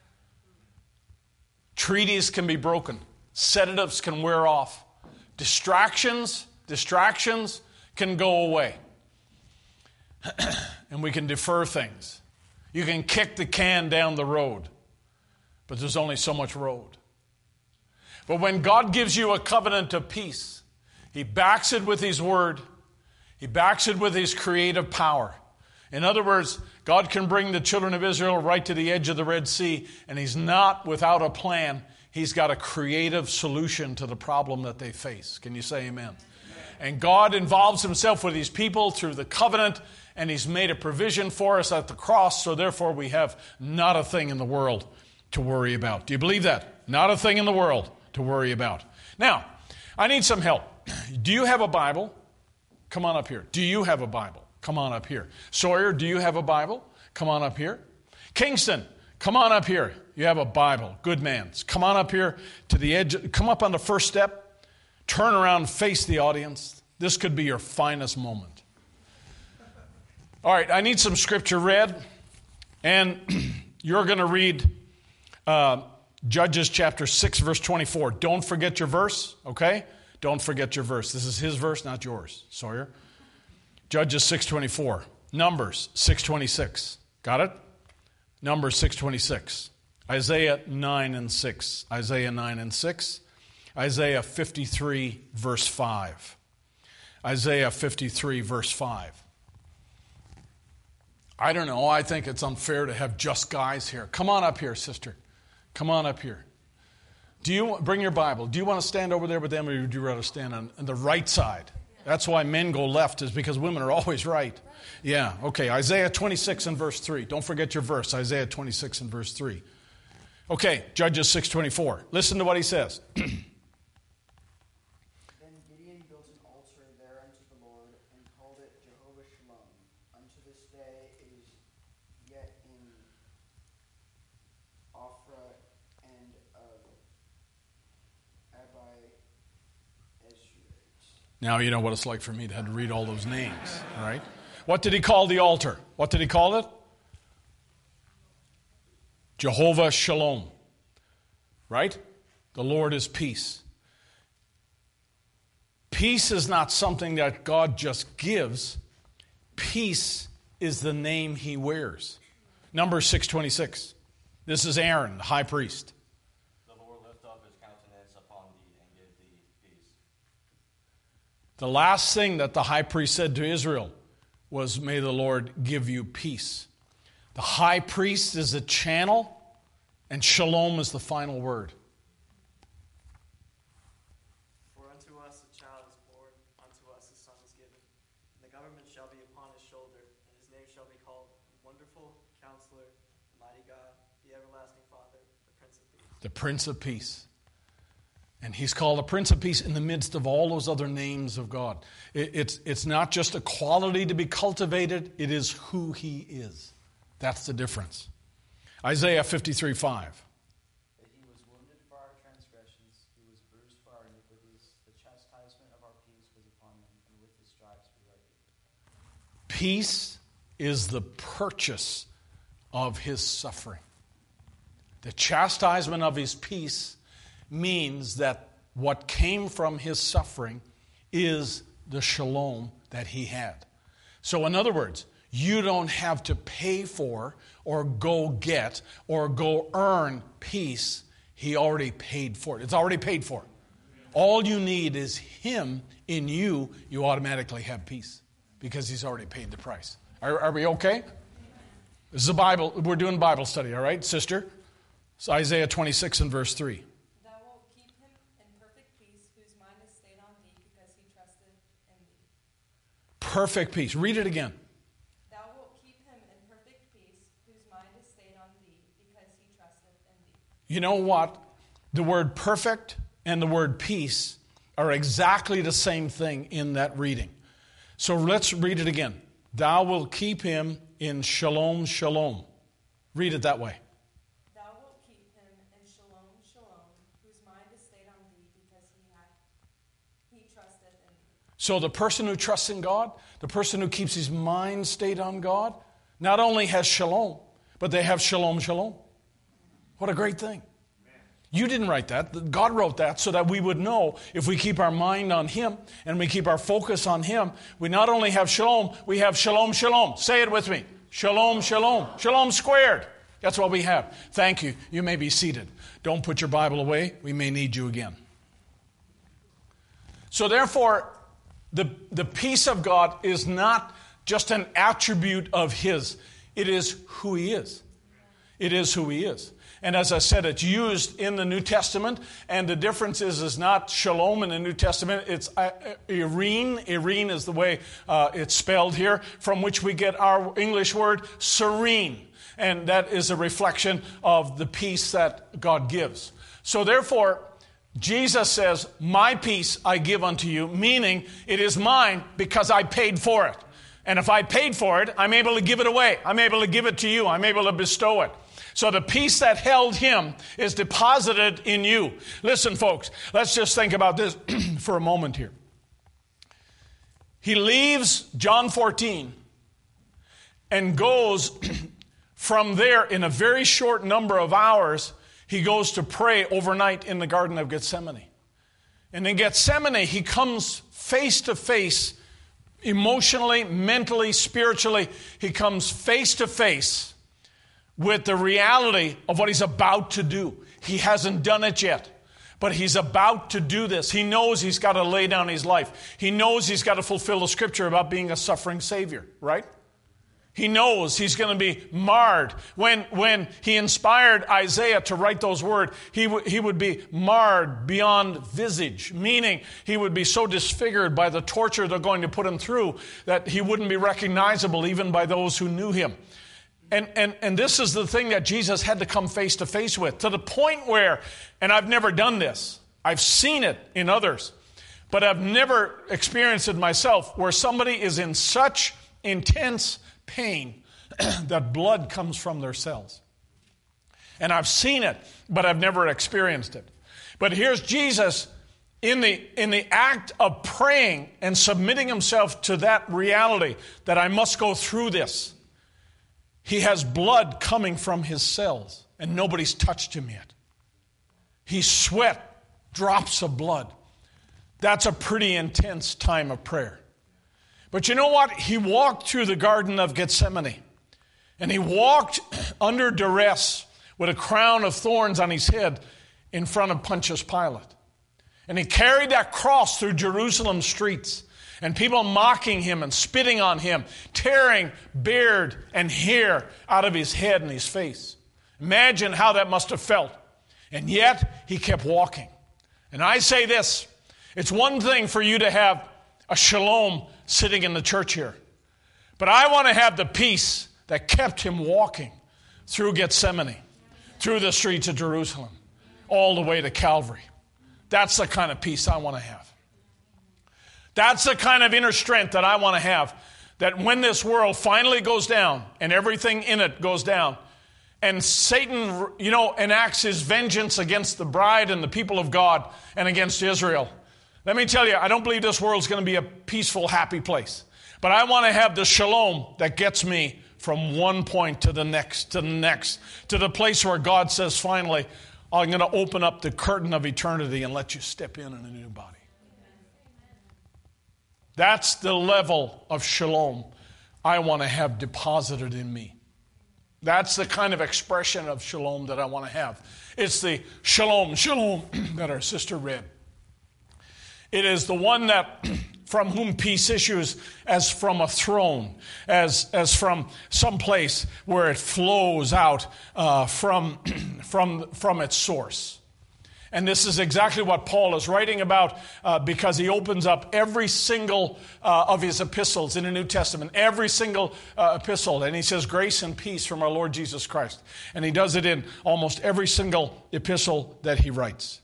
Speaker 7: Treaties can be broken. Sedatives can wear off. Distractions, distractions can go away. And we can defer things. You can kick the can down the road, but there's only so much road. But when God gives you a covenant of peace, He backs it with His word. He backs it with His creative power. In other words, God can bring the children of Israel right to the edge of the Red Sea, and He's not without a plan. He's got a creative solution to the problem that they face. Can you say amen? And God involves Himself with His people through the covenant, and He's made a provision for us at the cross, so therefore we have not a thing in the world to worry about. Do you believe that? Not a thing in the world to worry about. Now, I need some help. Do you have a Bible? Come on up here. Do you have a Bible? Come on up here. Sawyer, do you have a Bible? Come on up here. Kingston, come on up here. You have a Bible. Good man. Come on up here to the edge. Come up on the first step. Turn around, face the audience. This could be your finest moment. All right, I need some scripture read. And you're going to read uh, Judges chapter six, verse twenty-four. Don't forget your verse, okay? Don't forget your verse. This is his verse, not yours, Sawyer. Judges six twenty-four. Numbers six twenty-six. Got it? Numbers six twenty-six. Isaiah nine and six. Isaiah nine and six. Isaiah fifty-three, verse five. Isaiah fifty-three, verse five. I don't know. I think it's unfair to have just guys here. Come on up here, sister. Come on up here. Do you bring your Bible? Do you want to stand over there with them, or would you rather stand on, on the right side? That's why men go left, is because women are always right. Yeah, okay. Isaiah twenty-six and verse three. Don't forget your verse. Isaiah twenty-six and verse three. Okay, Judges six twenty-four. Listen to what he says.
Speaker 8: Then Gideon built an altar there unto the Lord and called it Jehovah Shalom. Unto this day it is yet in Ophrah and of Abi Ezraite.
Speaker 7: Now you know what it's like for me to have to read all those names, all right? What did he call the altar? What did he call it? Jehovah Shalom. Right? The Lord is peace. Peace is not something that God just gives. Peace is the name He wears. Numbers six twenty-six. This is Aaron, the high priest.
Speaker 9: The Lord lift up His countenance upon thee and give thee peace.
Speaker 7: The last thing that the high priest said to Israel was, may the Lord give you peace. The high priest is a channel, and shalom is the final word.
Speaker 10: For unto us a child is born, unto us a son is given. And the government shall be upon his shoulder, and his name shall be called Wonderful Counselor, the Mighty God, the Everlasting Father, the Prince of Peace.
Speaker 7: The Prince of Peace. And He's called a Prince of Peace in the midst of all those other names of God. It, it's, it's not just a quality to be cultivated, it is who He is. That's the difference. Isaiah fifty-three five.
Speaker 8: That He was wounded for our transgressions, He was bruised for our iniquities. The chastisement of our peace was upon Him, and with His stripes we are healed.
Speaker 7: Peace is the purchase of His suffering. The chastisement of His peace means that what came from His suffering is the shalom that He had. So in other words, you don't have to pay for or go get or go earn peace. He already paid for it. It's already paid for. All you need is Him in you. You automatically have peace because He's already paid the price. Are, are we okay? This is a Bible. We're doing Bible study, all right, sister? It's Isaiah twenty-six and verse three.
Speaker 4: Thou wilt keep
Speaker 7: perfect peace. Read it again.
Speaker 11: Thou wilt keep him in perfect peace, whose mind is stayed on thee, because he trusteth in thee.
Speaker 7: You know what? The word perfect and the word peace are exactly the same thing in that reading. So let's read it again. Thou wilt keep him in shalom, shalom. Read it that way.
Speaker 11: Thou wilt keep him in shalom, shalom, whose mind is stayed on thee, because he hath, he trusteth in thee.
Speaker 7: So the person who trusts in God, the person who keeps his mind stayed on God, not only has shalom, but they have shalom, shalom. What a great thing. You didn't write that. God wrote that so that we would know if we keep our mind on Him and we keep our focus on Him, we not only have shalom, we have shalom, shalom. Say it with me. Shalom, shalom. Shalom squared. That's what we have. Thank you. You may be seated. Don't put your Bible away. We may need you again. So therefore, the, the peace of God is not just an attribute of His. It is who He is. It is who He is. And as I said, it's used in the New Testament, and the difference is, is not shalom in the New Testament, it's irene. Irene is the way uh, it's spelled here, from which we get our English word serene. And that is a reflection of the peace that God gives. So therefore, Jesus says, my peace I give unto you, meaning it is mine because I paid for it. And if I paid for it, I'm able to give it away. I'm able to give it to you. I'm able to bestow it. So the peace that held him is deposited in you. Listen, folks, let's just think about this for a moment here. He leaves John fourteen and goes from there in a very short number of hours. He goes to pray overnight in the Garden of Gethsemane. And in Gethsemane, he comes face to face, emotionally, mentally, spiritually. He comes face to face with the reality of what he's about to do. He hasn't done it yet, but he's about to do this. He knows he's got to lay down his life. He knows he's got to fulfill the scripture about being a suffering Savior, right? He knows he's going to be marred. When, when he inspired Isaiah to write those words, he, w- he would be marred beyond visage, meaning he would be so disfigured by the torture they're going to put him through that he wouldn't be recognizable even by those who knew him. And, and, and this is the thing that Jesus had to come face to face with, to the point where, and I've never done this, I've seen it in others, but I've never experienced it myself, where somebody is in such intense pain that blood comes from their cells. And I've seen it, but I've never experienced it. But here's Jesus in the, in the act of praying and submitting himself to that reality that I must go through this. He has blood coming from his cells, and nobody's touched him yet. He sweat drops of blood. That's a pretty intense time of prayer. But you know what? He walked through the Garden of Gethsemane, and he walked under duress with a crown of thorns on his head in front of Pontius Pilate. And he carried that cross through Jerusalem streets, and people mocking him and spitting on him, tearing beard and hair out of his head and his face. Imagine how that must have felt. And yet, he kept walking. And I say this, it's one thing for you to have a shalom sitting in the church here. But I want to have the peace that kept him walking through Gethsemane, through the streets of Jerusalem, all the way to Calvary. That's the kind of peace I want to have. That's the kind of inner strength that I want to have, that when this world finally goes down and everything in it goes down, and Satan, you know, enacts his vengeance against the bride and the people of God and against Israel. Let me tell you, I don't believe this world's going to be a peaceful, happy place. But I want to have the shalom that gets me from one point to the next, to the next, to the place where God says, finally, I'm going to open up the curtain of eternity and let you step in in a new body. That's the level of shalom I want to have deposited in me. That's the kind of expression of shalom that I want to have. It's the shalom, shalom that our sister read. It is the one that from whom peace issues as from a throne, as, as from some place where it flows out uh, from, from, from its source. And this is exactly what Paul is writing about uh, because he opens up every single uh, of his epistles in the New Testament, every single uh, epistle. And he says, grace and peace from our Lord Jesus Christ. And he does it in almost every single epistle that he writes.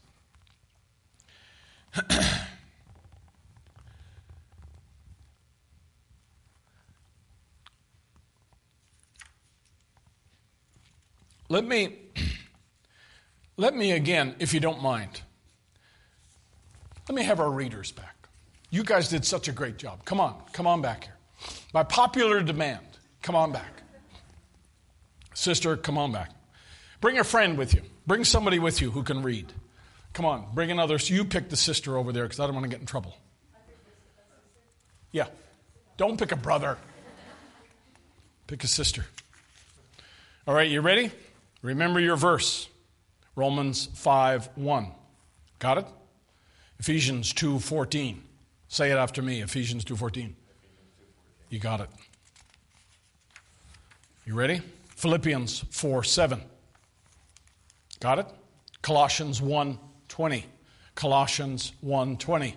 Speaker 7: Let me, let me again, if you don't mind, let me have our readers back. You guys did such a great job. Come on, come on back here. By popular demand, come on back. Sister, come on back. Bring a friend with you. Bring somebody with you who can read. Come on, bring another. You pick the sister over there because I don't want to get in trouble. Yeah. Don't pick a brother. Pick a sister. All right, you ready? Remember your verse. Romans five one. Got it? Ephesians two fourteen. Say it after me. Ephesians two fourteen. You got it. You ready? Philippians four seven. Got it? Colossians one twenty. Colossians one twenty.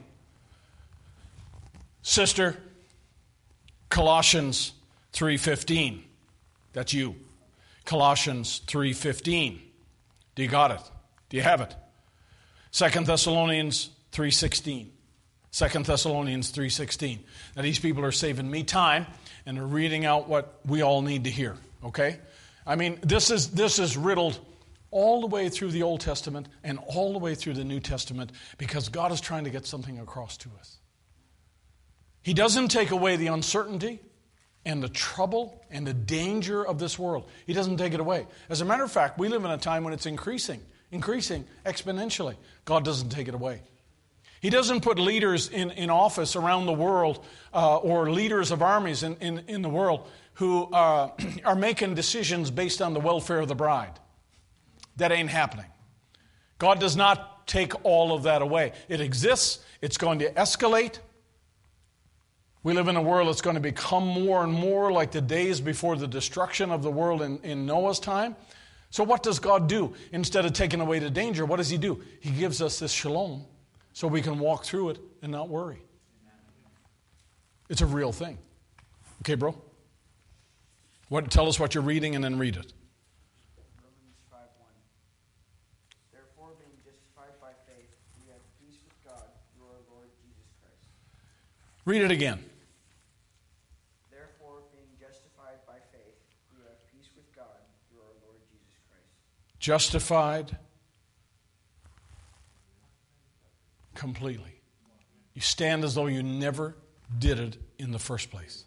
Speaker 7: Sister, Colossians three fifteen. That's you. Colossians three fifteen. Do you got it? Do you have it? Second Thessalonians three sixteen. Second Thessalonians three sixteen. Now these people are saving me time and they're reading out what we all need to hear. Okay? I mean, this is this is riddled all the way through the Old Testament and all the way through the New Testament because God is trying to get something across to us. He doesn't take away the uncertainty and the trouble and the danger of this world. He doesn't take it away. As a matter of fact, we live in a time when it's increasing, increasing exponentially. God doesn't take it away. He doesn't put leaders in, in office around the world uh, or leaders of armies in, in, in the world who uh, are making decisions based on the welfare of the bride. That ain't happening. God does not take all of that away. It exists. It's going to escalate. We live in a world that's going to become more and more like the days before the destruction of the world in, in Noah's time. So what does God do? Instead of taking away the danger, what does He do? He gives us this shalom so we can walk through it and not worry. It's a real thing. Okay, bro? What? Tell us what you're reading and then read it.
Speaker 8: Romans five one. Therefore, being justified by faith, we have peace with God through our Lord Jesus Christ.
Speaker 7: Read it again.
Speaker 8: Therefore, being justified by faith, we have peace with God through our Lord Jesus Christ.
Speaker 7: Justified completely. You stand as though you never did it in the first place.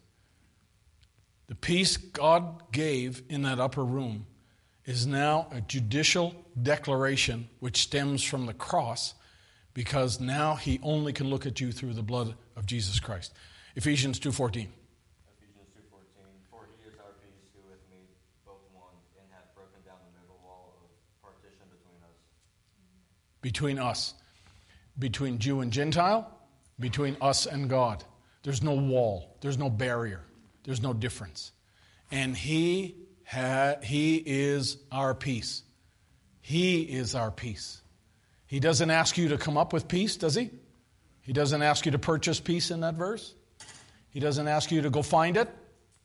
Speaker 7: The peace God gave in that upper room is now a judicial declaration which stems from the cross because now He only can look at you through the blood of Jesus Christ. Ephesians two fourteen.
Speaker 9: Ephesians two fourteen. For He is our peace, who hath made both one, and hath broken down the middle wall of partition between us.
Speaker 7: Between us. Between Jew and Gentile. Between us and God. There's no wall. There's no barrier. There's no difference. And He ha- He is our peace. He is our peace. He doesn't ask you to come up with peace, does He? He doesn't ask you to purchase peace in that verse. He doesn't ask you to go find it.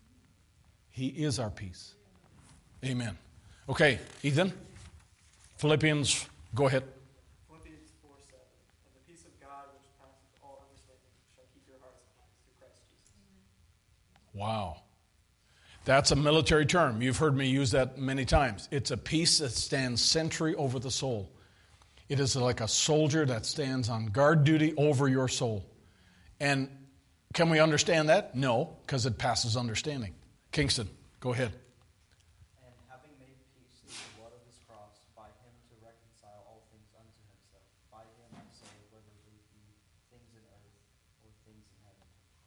Speaker 7: He is our peace. Amen. Okay, Ethan. Philippians, go ahead.
Speaker 10: Philippians four seven. And the peace of God, which passeth all understanding, shall keep your hearts and minds through Christ Jesus.
Speaker 7: Wow. That's a military term. You've heard me use that many times. It's a peace that stands sentry over the soul. It is like a soldier that stands on guard duty over your soul. And can we understand that? No, because it passes understanding. Kingston, go ahead.
Speaker 8: And having made peace through the blood of His cross, by Him to reconcile all things unto Himself. By Him, I say, whether they be things in earth or things in heaven.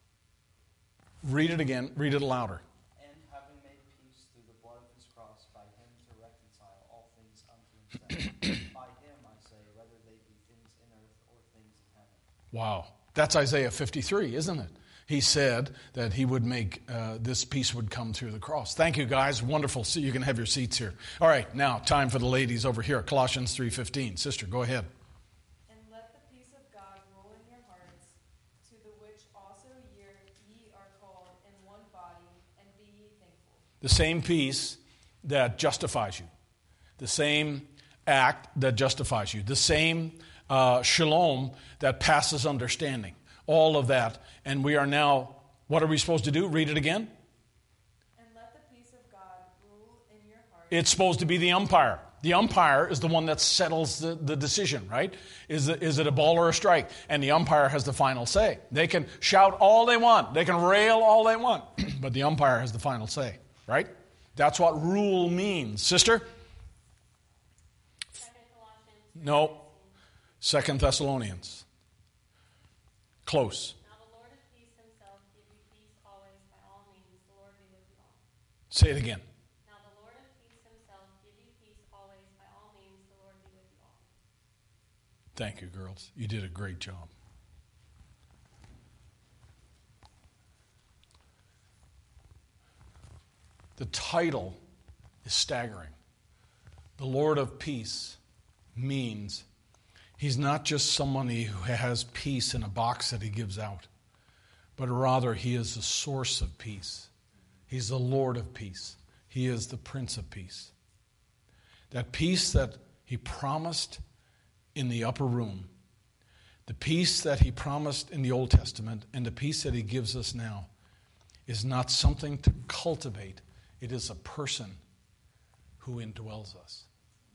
Speaker 7: Read it again. Read it louder.
Speaker 8: And having made peace through the blood of His cross, by Him to reconcile all things unto Himself. By Him, I say, whether they be things in earth or things in heaven.
Speaker 7: Wow. That's Isaiah fifty-three, isn't it? He said that He would make, uh, this peace would come through the cross. Thank you, guys. Wonderful. So you can have your seats here. All right, now time for the ladies over here. Colossians three fifteen. Sister, go ahead.
Speaker 11: to the which also ye ye are called in one body, and be ye thankful.
Speaker 7: The same peace that justifies you. The same act that justifies you. The same uh, shalom that passes understanding. All of that. And we are now, what are we supposed to do? Read it again.
Speaker 11: And let the peace of God rule in your heart.
Speaker 7: It's supposed to be the umpire. The umpire is the one that settles the, the decision, right? Is it, is it a ball or a strike? And the umpire has the final say. They can shout all they want. They can rail all they want. But the umpire has the final say, right? That's what rule means. Sister?
Speaker 12: Second Colossians.
Speaker 7: No. Second Thessalonians. Close.
Speaker 12: Now the Lord of peace himself give you peace always by all means. The Lord be with you all.
Speaker 7: Say it again.
Speaker 12: Now the Lord of peace himself give you peace always by all means. The Lord be with you all.
Speaker 7: Thank you, girls. You did a great job. The title is staggering. The Lord of Peace means he's not just somebody who has peace in a box that he gives out, but rather he is the source of peace. He's the Lord of peace. He is the Prince of Peace. That peace that he promised in the upper room, the peace that he promised in the Old Testament, and the peace that he gives us now is not something to cultivate. It is a person who indwells us.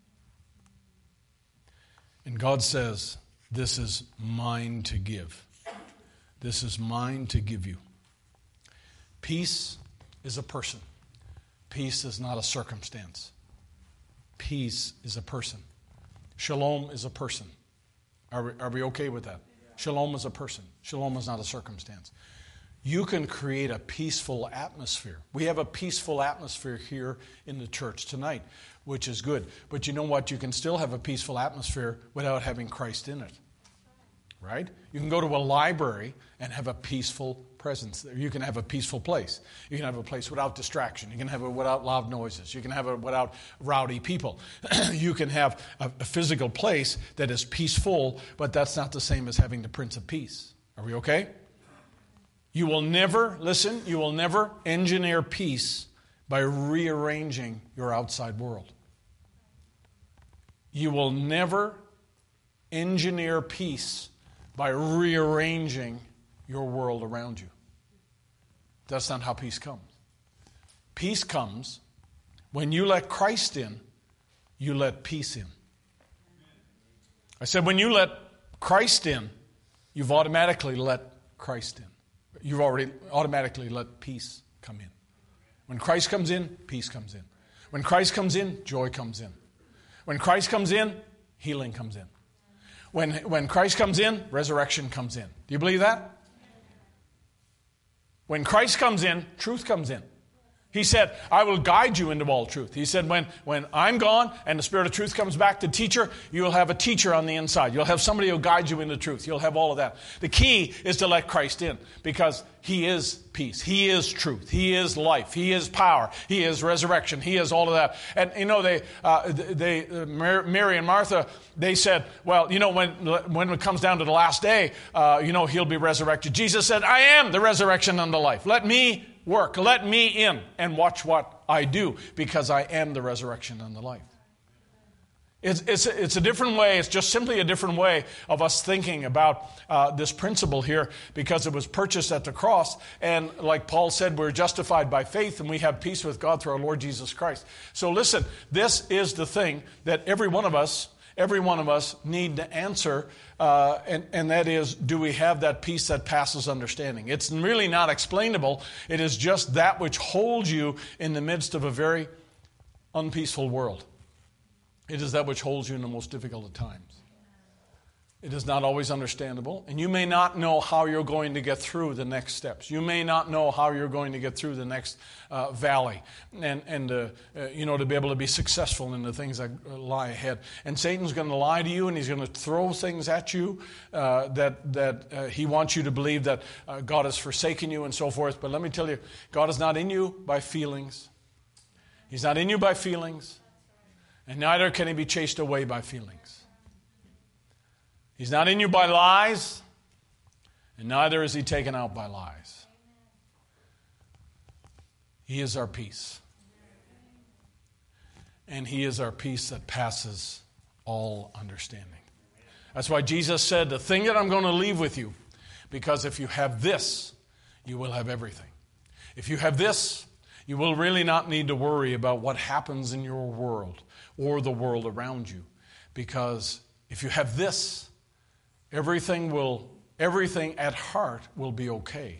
Speaker 7: And God says, this is mine to give. This is mine to give you. Peace is a person. Peace is not a circumstance. Peace is a person. Shalom is a person. Are we, are we okay with that? Shalom is a person. Shalom is not a circumstance. You can create a peaceful atmosphere. We have a peaceful atmosphere here in the church tonight, which is good. But you know what? You can still have a peaceful atmosphere without having Christ in it. Right? You can go to a library and have a peaceful presence there. You can have a peaceful place. You can have a place without distraction. You can have it without loud noises. You can have it without rowdy people. You can have a, a physical place that is peaceful, but that's not the same as having the Prince of Peace. Are we okay? You will never, listen, you will never engineer peace by rearranging your outside world. You will never engineer peace by rearranging your world around you. That's not how peace comes. Peace comes when you let Christ in, you let peace in. I said when you let Christ in, you've automatically let Christ in. You've already automatically let peace come in. When Christ comes in, peace comes in. When Christ comes in, joy comes in. When Christ comes in, healing comes in. When, when Christ comes in, resurrection comes in. Do you believe that? When Christ comes in, truth comes in. He said, I will guide you into all truth. He said, when, when I'm gone and the Spirit of truth comes back to teacher, you'll have a teacher on the inside. You'll have somebody who'll guide you into truth. You'll have all of that. The key is to let Christ in because he is peace. He is truth. He is life. He is power. He is resurrection. He is all of that. And, you know, they, uh, they, uh, Mary and Martha, they said, well, you know, when, when it comes down to the last day, uh, you know, he'll be resurrected. Jesus said, I am the resurrection and the life. Let me work. Let me in and watch what I do because I am the resurrection and the life. It's, it's, a, it's a different way. It's just simply a different way of us thinking about uh, this principle here because it was purchased at the cross. And like Paul said, we're justified by faith and we have peace with God through our Lord Jesus Christ. So listen, this is the thing that every one of us Every one of us need to answer, uh, and, and that is, do we have that peace that passes understanding? It's really not explainable. It is just that which holds you in the midst of a very unpeaceful world. It is that which holds you in the most difficult of times. It is not always understandable, and you may not know how you're going to get through the next steps. You may not know how you're going to get through the next uh, valley, and and uh, uh, you know to be able to be successful in the things that lie ahead. And Satan's going to lie to you, and he's going to throw things at you uh, that that uh, he wants you to believe that uh, God has forsaken you and so forth. But let me tell you, God is not in you by feelings. He's not in you by feelings, and neither can he be chased away by feelings. He's not in you by lies, and neither is he taken out by lies. He is our peace. And he is our peace that passes all understanding. That's why Jesus said, the thing that I'm going to leave with you, because if you have this, you will have everything. If you have this, you will really not need to worry about what happens in your world or the world around you. Because if you have this, everything will, everything at heart will be okay.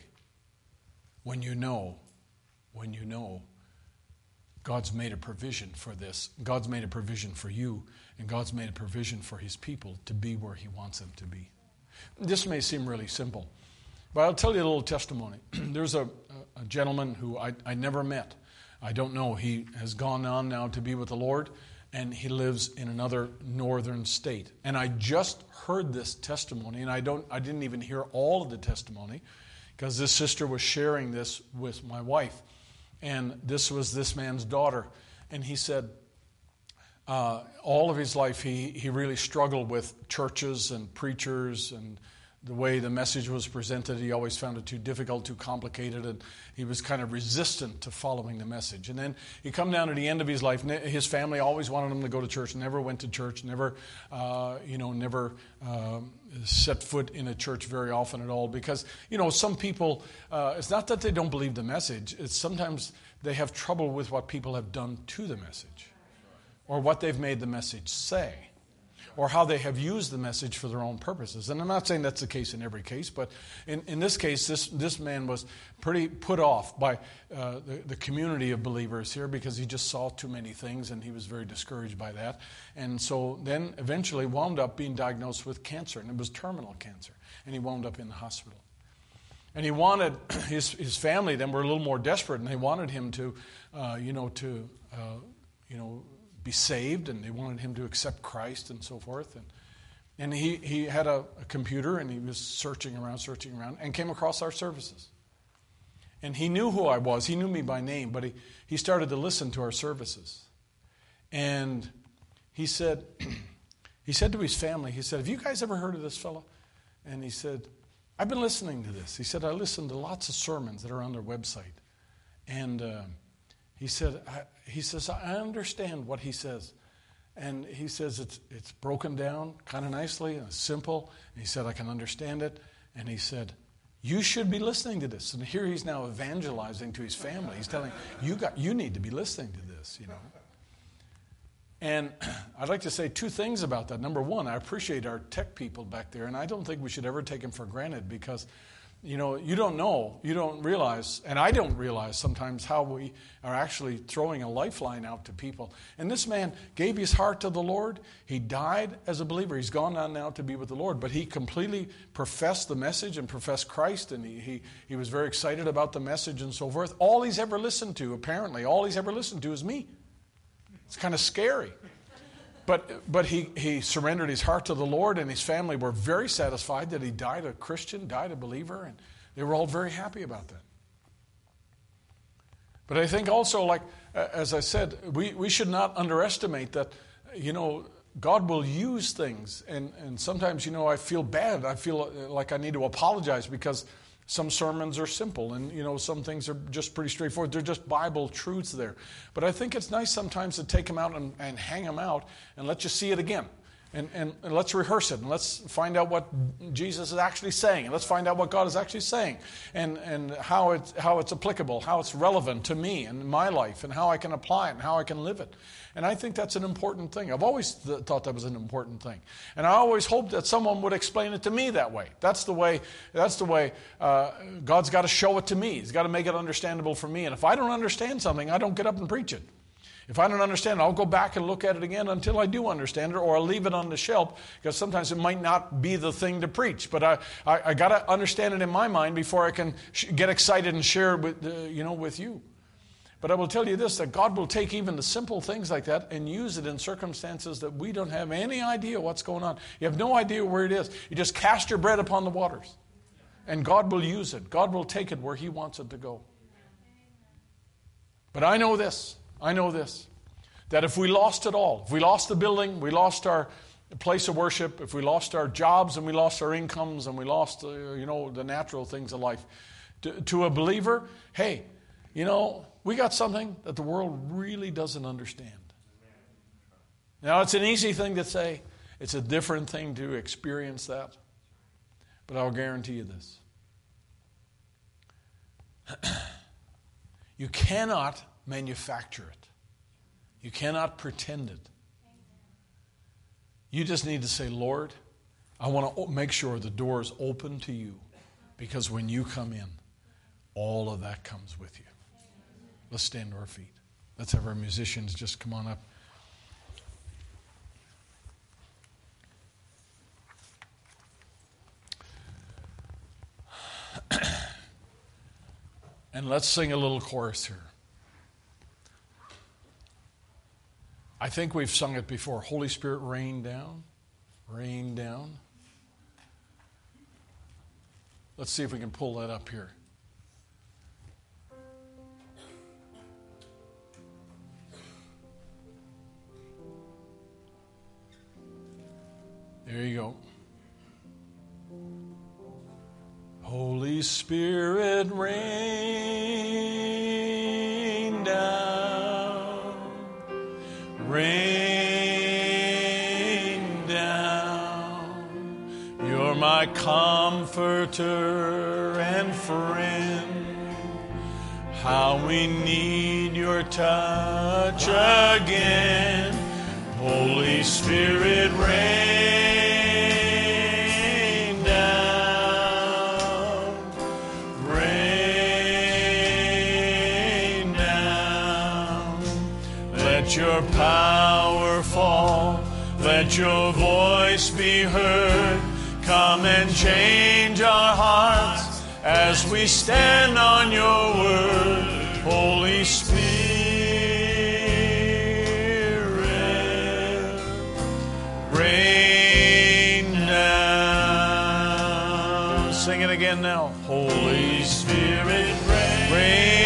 Speaker 7: When you know, when you know God's made a provision for this. God's made a provision for you, and God's made a provision for his people to be where he wants them to be. This may seem really simple, but I'll tell you a little testimony. There's a, a gentleman who I, I never met. I don't know. He has gone on now to be with the Lord, and he lives in another northern state. And I just heard this testimony, and I don't. I didn't even hear all of the testimony, because this sister was sharing this with my wife. And this was this man's daughter. And he said uh, all of his life he, he really struggled with churches and preachers and the way the message was presented. He always found it too difficult, too complicated, and he was kind of resistant to following the message. And then he come down to the end of his life. His family always wanted him to go to church, never went to church, never, uh, you know, never uh, set foot in a church very often at all. Because, you know, some people, uh, it's not that they don't believe the message. It's sometimes they have trouble with what people have done to the message or what they've made the message say, or how they have used the message for their own purposes. And I'm not saying that's the case in every case, but in, in this case, this, this man was pretty put off by uh, the, the community of believers here because he just saw too many things, and he was very discouraged by that. And so then eventually wound up being diagnosed with cancer, and it was terminal cancer, and he wound up in the hospital. And he wanted, his, his family then were a little more desperate, and they wanted him to, uh, you know, to, uh, you know, be saved, and they wanted him to accept Christ and so forth. And and he, he had a, a computer, and he was searching around, searching around, and came across our services. And he knew who I was. He knew me by name, but he, he started to listen to our services. And he said, he said to his family, he said, have you guys ever heard of this fellow? And he said, I've been listening to this. He said, I listened to lots of sermons that are on their website. And uh, he said, I, he says, I understand what he says. And he says it's it's broken down kind of nicely and simple. And he said, I can understand it. And he said, you should be listening to this. And here he's now evangelizing to his family. He's telling, you got you need to be listening to this, you know. And I'd like to say two things about that. Number one, I appreciate our tech people back there, and I don't think we should ever take them for granted because, you know, you don't know, you don't realize, and I don't realize sometimes how we are actually throwing a lifeline out to people. And this man gave his heart to the Lord. He died as a believer. He's gone on now to be with the Lord, but he completely professed the message and professed Christ, and he, he, he was very excited about the message and so forth. All he's ever listened to, apparently, all he's ever listened to is me. It's kind of scary. But but he, he surrendered his heart to the Lord, and his family were very satisfied that he died a Christian, died a believer, and they were all very happy about that. But I think also, like, as I said, we, we should not underestimate that, you know, God will use things. And, and sometimes, you know, I feel bad. I feel like I need to apologize because some sermons are simple, and, you know, some things are just pretty straightforward. They're just Bible truths there. But I think it's nice sometimes to take them out and, and hang them out and let you see it again. And, and, and let's rehearse it, and let's find out what Jesus is actually saying, and let's find out what God is actually saying, and, and how, it's, how it's applicable, how it's relevant to me and my life, and how I can apply it and how I can live it. And I think that's an important thing. I've always th- thought that was an important thing. And I always hoped that someone would explain it to me that way. That's the way, that's the way uh, God's got to show it to me. He's got to make it understandable for me. And if I don't understand something, I don't get up and preach it. If I don't understand it, I'll go back and look at it again until I do understand it, or I'll leave it on the shelf, because sometimes it might not be the thing to preach. But I, I, I got to understand it in my mind before I can sh- get excited and share it with, uh, you know, with you. But I will tell you this, that God will take even the simple things like that and use it in circumstances that we don't have any idea what's going on. You have no idea where it is. You just cast your bread upon the waters, and God will use it. God will take it where He wants it to go. But I know this. I know this, that if we lost it all, if we lost the building, we lost our, a place of worship, if we lost our jobs and we lost our incomes and we lost, uh, you know, the natural things of life, to, to a believer, hey, you know, we got something that the world really doesn't understand. Now, it's an easy thing to say. It's a different thing to experience that. But I'll guarantee you this. You cannot manufacture it. You cannot pretend it. You just need to say, Lord, I want to make sure the door is open to you, because when you come in, all of that comes with you. Let's stand to our feet. Let's have our musicians just come on up. And let's sing a little chorus here. I think we've sung it before. Holy Spirit, rain down, rain down. Let's see if we can pull that up here. There you go. Holy Spirit, rain down, rain down. You're my comforter and friend. How we need your touch again. Holy Spirit, rain. Let your power fall, let your voice be heard. Come and change our hearts as we stand on your word. Holy Spirit, rain down. Sing it again now. Holy Spirit, rain, rain.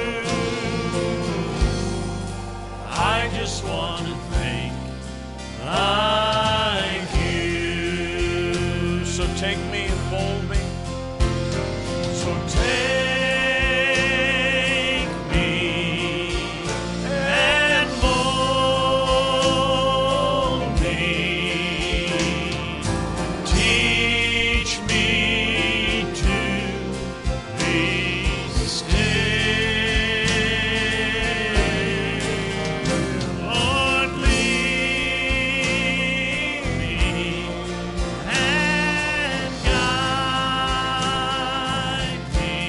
Speaker 1: I just want to thank
Speaker 7: take me and mold me. So take me and mold me. Teach me to be still. Lord, lead me and guide me.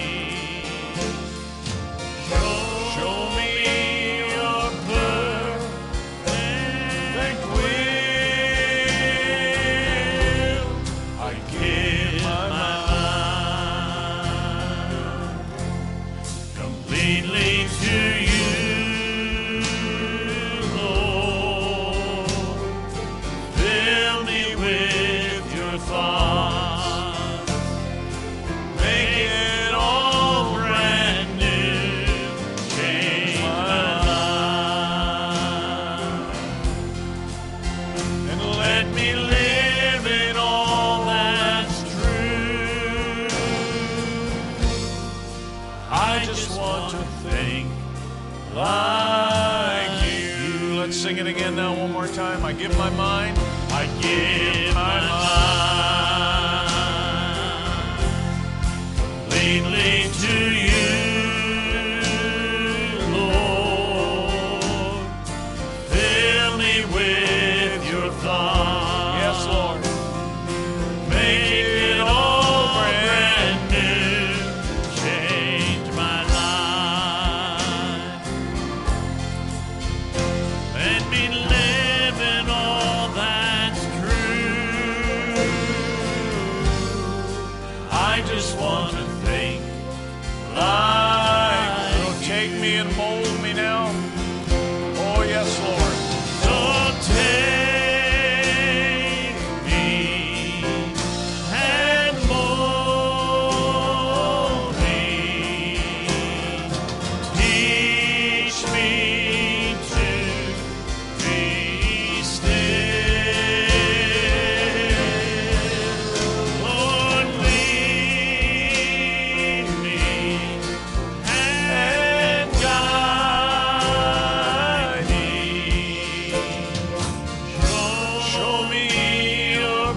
Speaker 7: Show me your perfect will. I give my mind completely to you, Lord. Fill me with your thoughts. Make it all brand new. Change my life. And let me live in all that's true. I just want to think like you. Let's sing it again now one more time. I give my mind. I give my mind completely to you, Lord. Fill me with your thoughts. Yes, Lord. Make it all brand new. Change my life. Let me live in all that's true. I just want to think like you. Take me and mold me now. Oh, yes, Lord. So take me and mold me. Teach me to be still. Lord, lead me and guide me. Show me your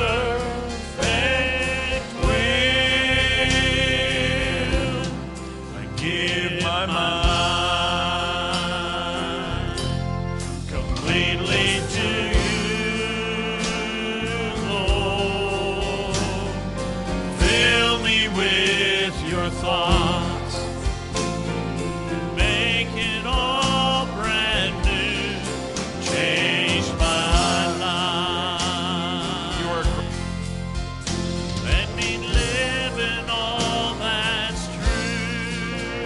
Speaker 7: perfect will. I give my mind completely to you, Lord. Fill me with your thoughts. Make it all brand new. Change my life. You are Let me live in all that's true.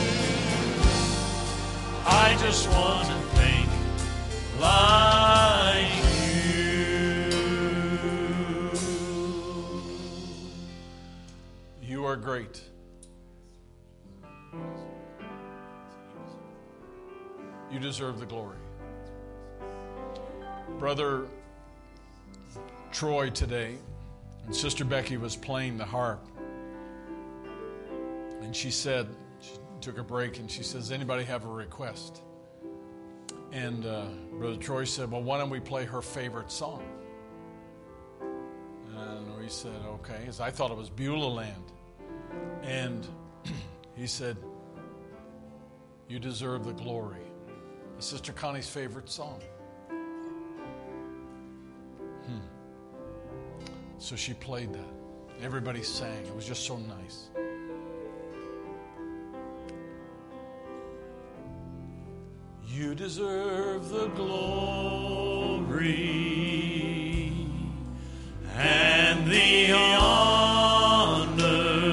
Speaker 7: I just want to think like you. You are great. You deserve the glory. Brother Troy today, and Sister Becky was playing the harp. And she said, she took a break and she says, anybody have a request? And uh, Brother Troy said, well, why don't we play her favorite song? And we said, okay. Because I thought it was Beulah Land. And he said, you deserve the glory. Sister Connie's favorite song. Hmm. So she played that. Everybody sang. It was just so nice. You deserve the glory and the honor.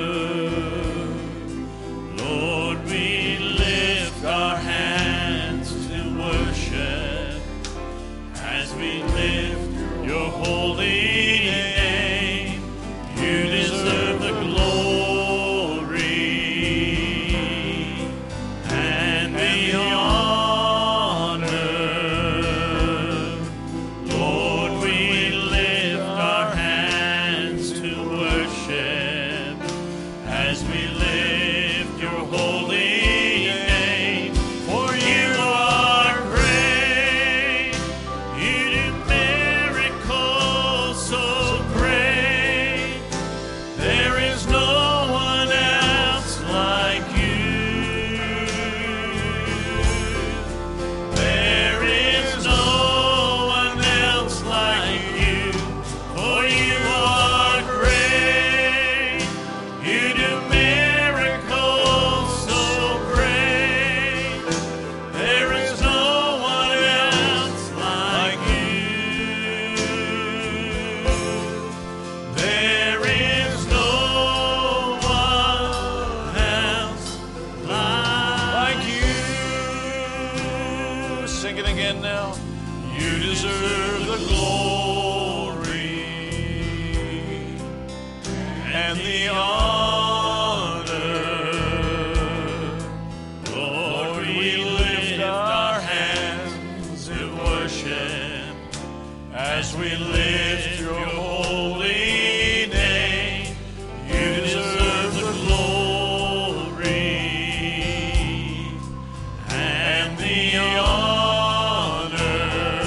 Speaker 7: Lord, we lift our hands to worship as we lift your holy name. You deserve the glory and the honor. Lord, we lift our hands again now. You deserve the glory and the honor. Lord, we lift our hands in worship as we lift your holy name. You deserve the glory and the honor.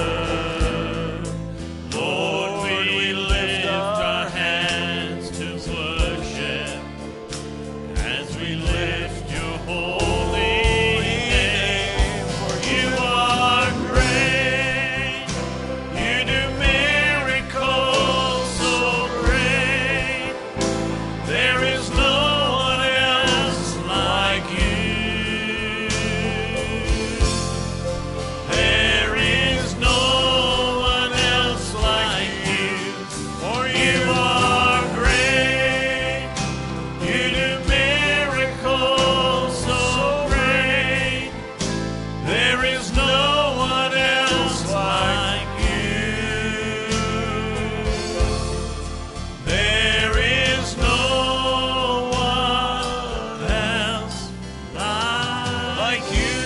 Speaker 7: Lord, we lift our hands to worship as we lift your holy name. For you are great. You do miracles so great. There is no one else like you. There is no one else like you. For you are great. You do miracles so great. There is no one else like you. There is no one else like you.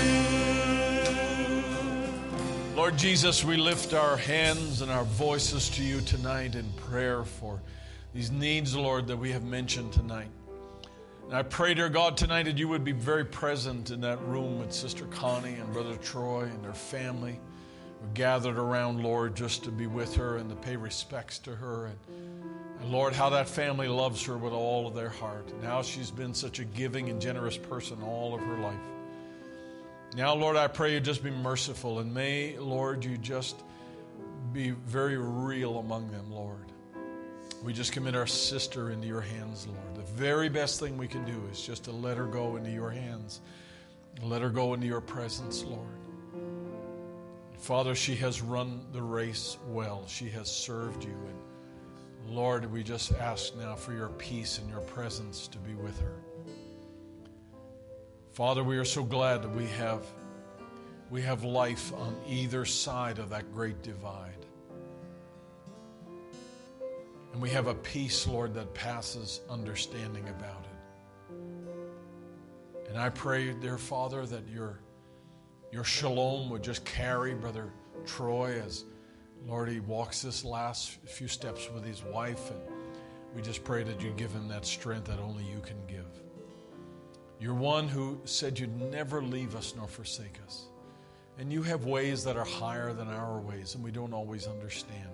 Speaker 7: Lord Jesus, we lift our hands and our voices to you tonight in prayer for these needs, Lord, that we have mentioned tonight. And I pray, dear God, tonight that you would be very present in that room with Sister Connie and Brother Troy and their family. We're gathered around, Lord, just to be with her and to pay respects to her. And, and Lord, how that family loves her with all of their heart. And how she's been such a giving and generous person all of her life. Now, Lord, I pray you just be merciful. And may, Lord, you just be very real among them, Lord. We just commit our sister into your hands, Lord. The very best thing we can do is just to let her go into your hands. Let her go into your presence, Lord. Father, she has run the race well. She has served you. And Lord, we just ask now for your peace and your presence to be with her. Father, we are so glad that we have, we have life on either side of that great divide. And we have a peace, Lord, that passes understanding about it. And I pray, dear Father, that your, your shalom would just carry Brother Troy as, Lord, he walks this last few steps with his wife. And we just pray that you give him that strength that only you can give. You're one who said you'd never leave us nor forsake us. And you have ways that are higher than our ways, and we don't always understand.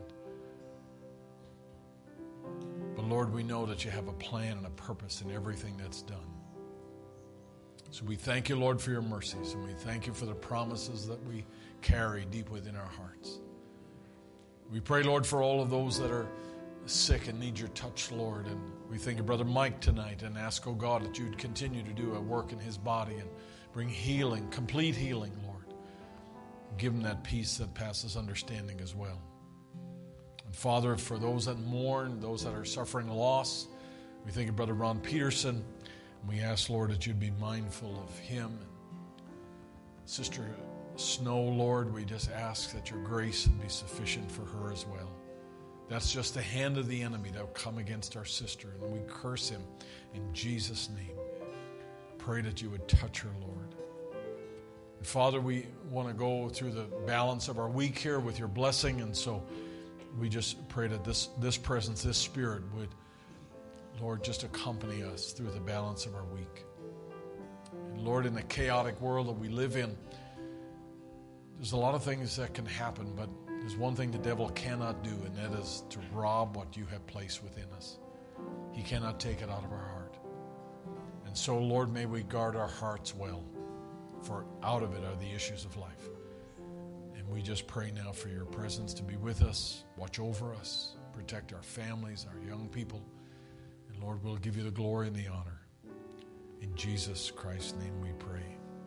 Speaker 7: But Lord, we know that you have a plan and a purpose in everything that's done. So we thank you, Lord, for your mercies, and we thank you for the promises that we carry deep within our hearts. We pray, Lord, for all of those that are sick and need your touch, Lord. And we think of Brother Mike tonight and ask, oh God, that you'd continue to do a work in his body and bring healing, complete healing, Lord. Give him that peace that passes understanding as well. And Father, for those that mourn, those that are suffering loss, we think of Brother Ron Peterson. And we ask, Lord, that you'd be mindful of him. Sister Snow, Lord, we just ask that your grace would be sufficient for her as well. That's just the hand of the enemy that will come against our sister, and we curse him in Jesus' name. Pray that you would touch her, Lord. And Father, we want to go through the balance of our week here with your blessing, and so we just pray that this, this presence, this Spirit would, Lord, just accompany us through the balance of our week. And Lord, in the chaotic world that we live in, there's a lot of things that can happen, but there's one thing the devil cannot do, and that is to rob what you have placed within us. He cannot take it out of our heart. And so, Lord, may we guard our hearts well, for out of it are the issues of life. And we just pray now for your presence to be with us, watch over us, protect our families, our young people. And Lord, we'll give you the glory and the honor. In Jesus Christ's name we pray.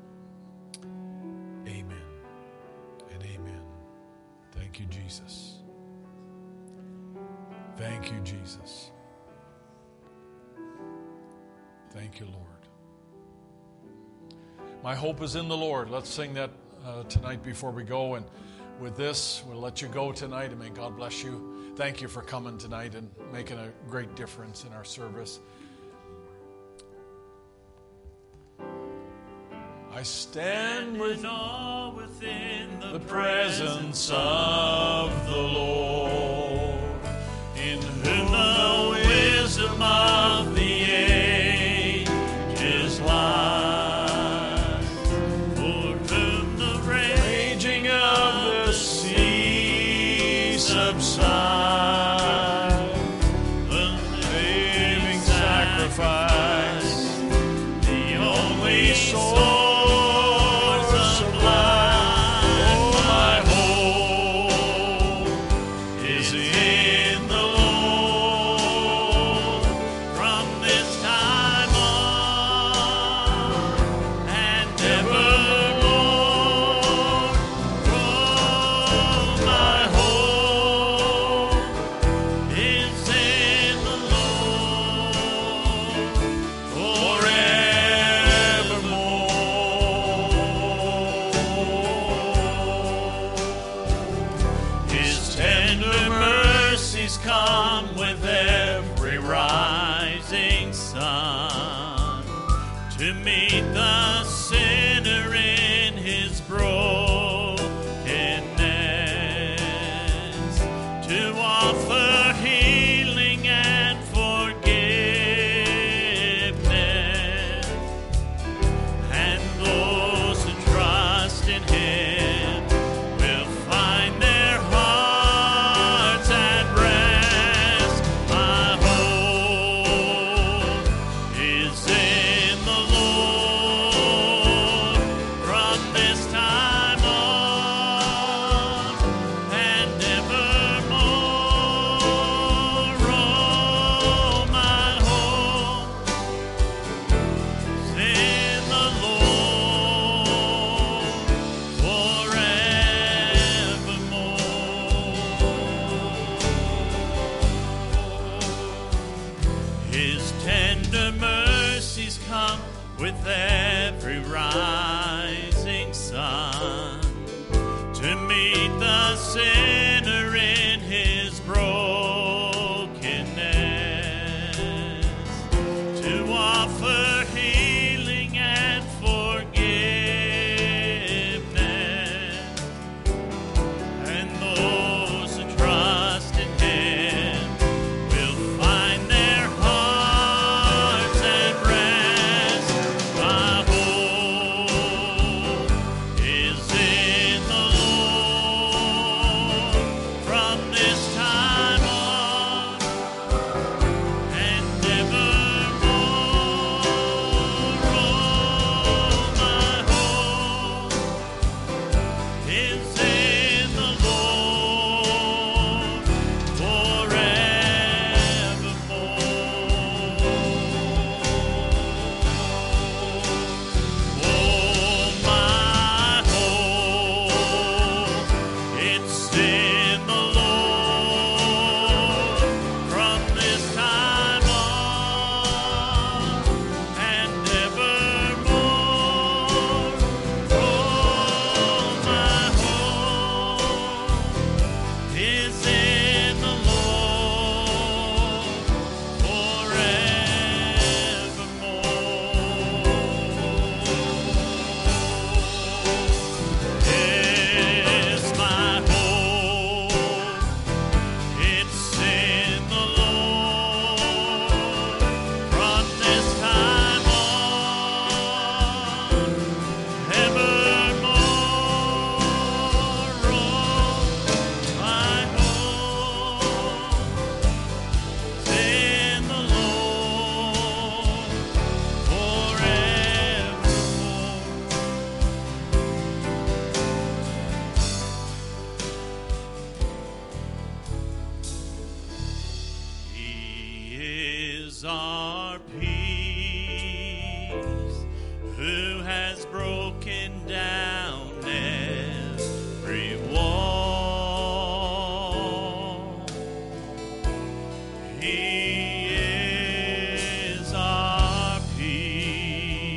Speaker 7: Amen and amen. Thank you, Jesus. Thank you, Jesus. Thank you, Lord. My hope is in the Lord. Let's sing that uh, tonight before we go. And with this, we'll let you go tonight, and may God bless you. Thank you for coming tonight and making a great difference in our service. I stand with
Speaker 1: all within the,
Speaker 7: the presence of the Lord, in whom the wisdom of the ages lies,
Speaker 1: for whom the
Speaker 7: raging of the sea subside,
Speaker 1: the
Speaker 7: living sacrifice, the only soul.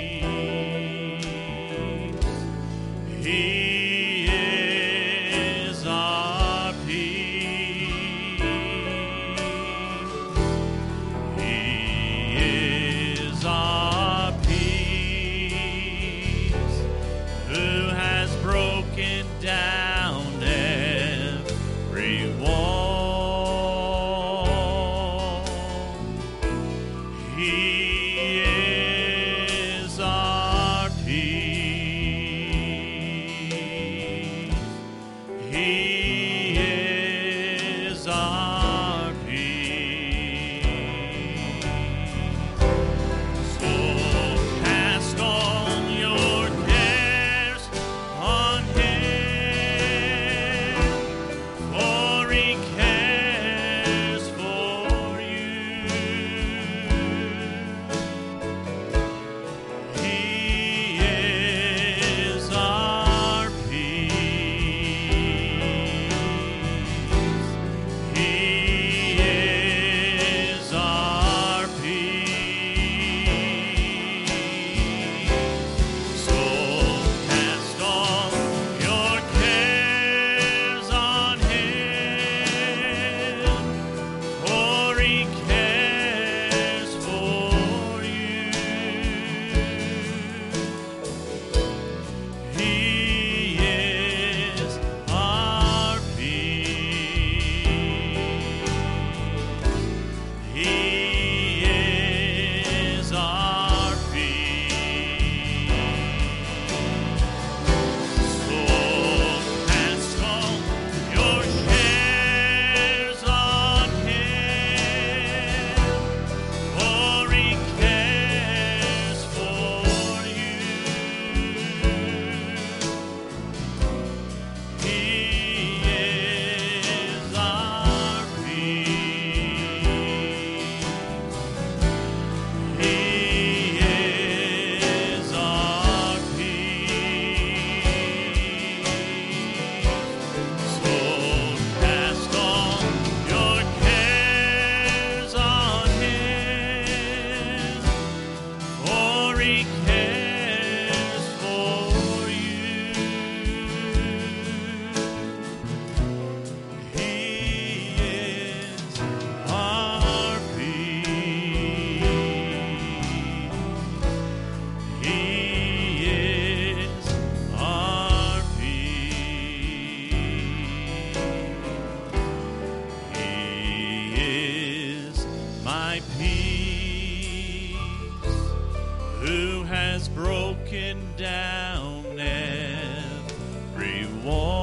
Speaker 1: He is He is our peace. He is our peace. So cast all your cares on Him, for He cares for you. He is our peace. He is our peace. So cast all your cares on Him, for He cares for you. He is our peace. He is our peace. So cast all your cares on Him, for He cares for you. He is our peace. He is our peace. So cast all your cares on Him, for He cares for you. He is our peace. He is our peace. He is my peace, who has broken down every wall.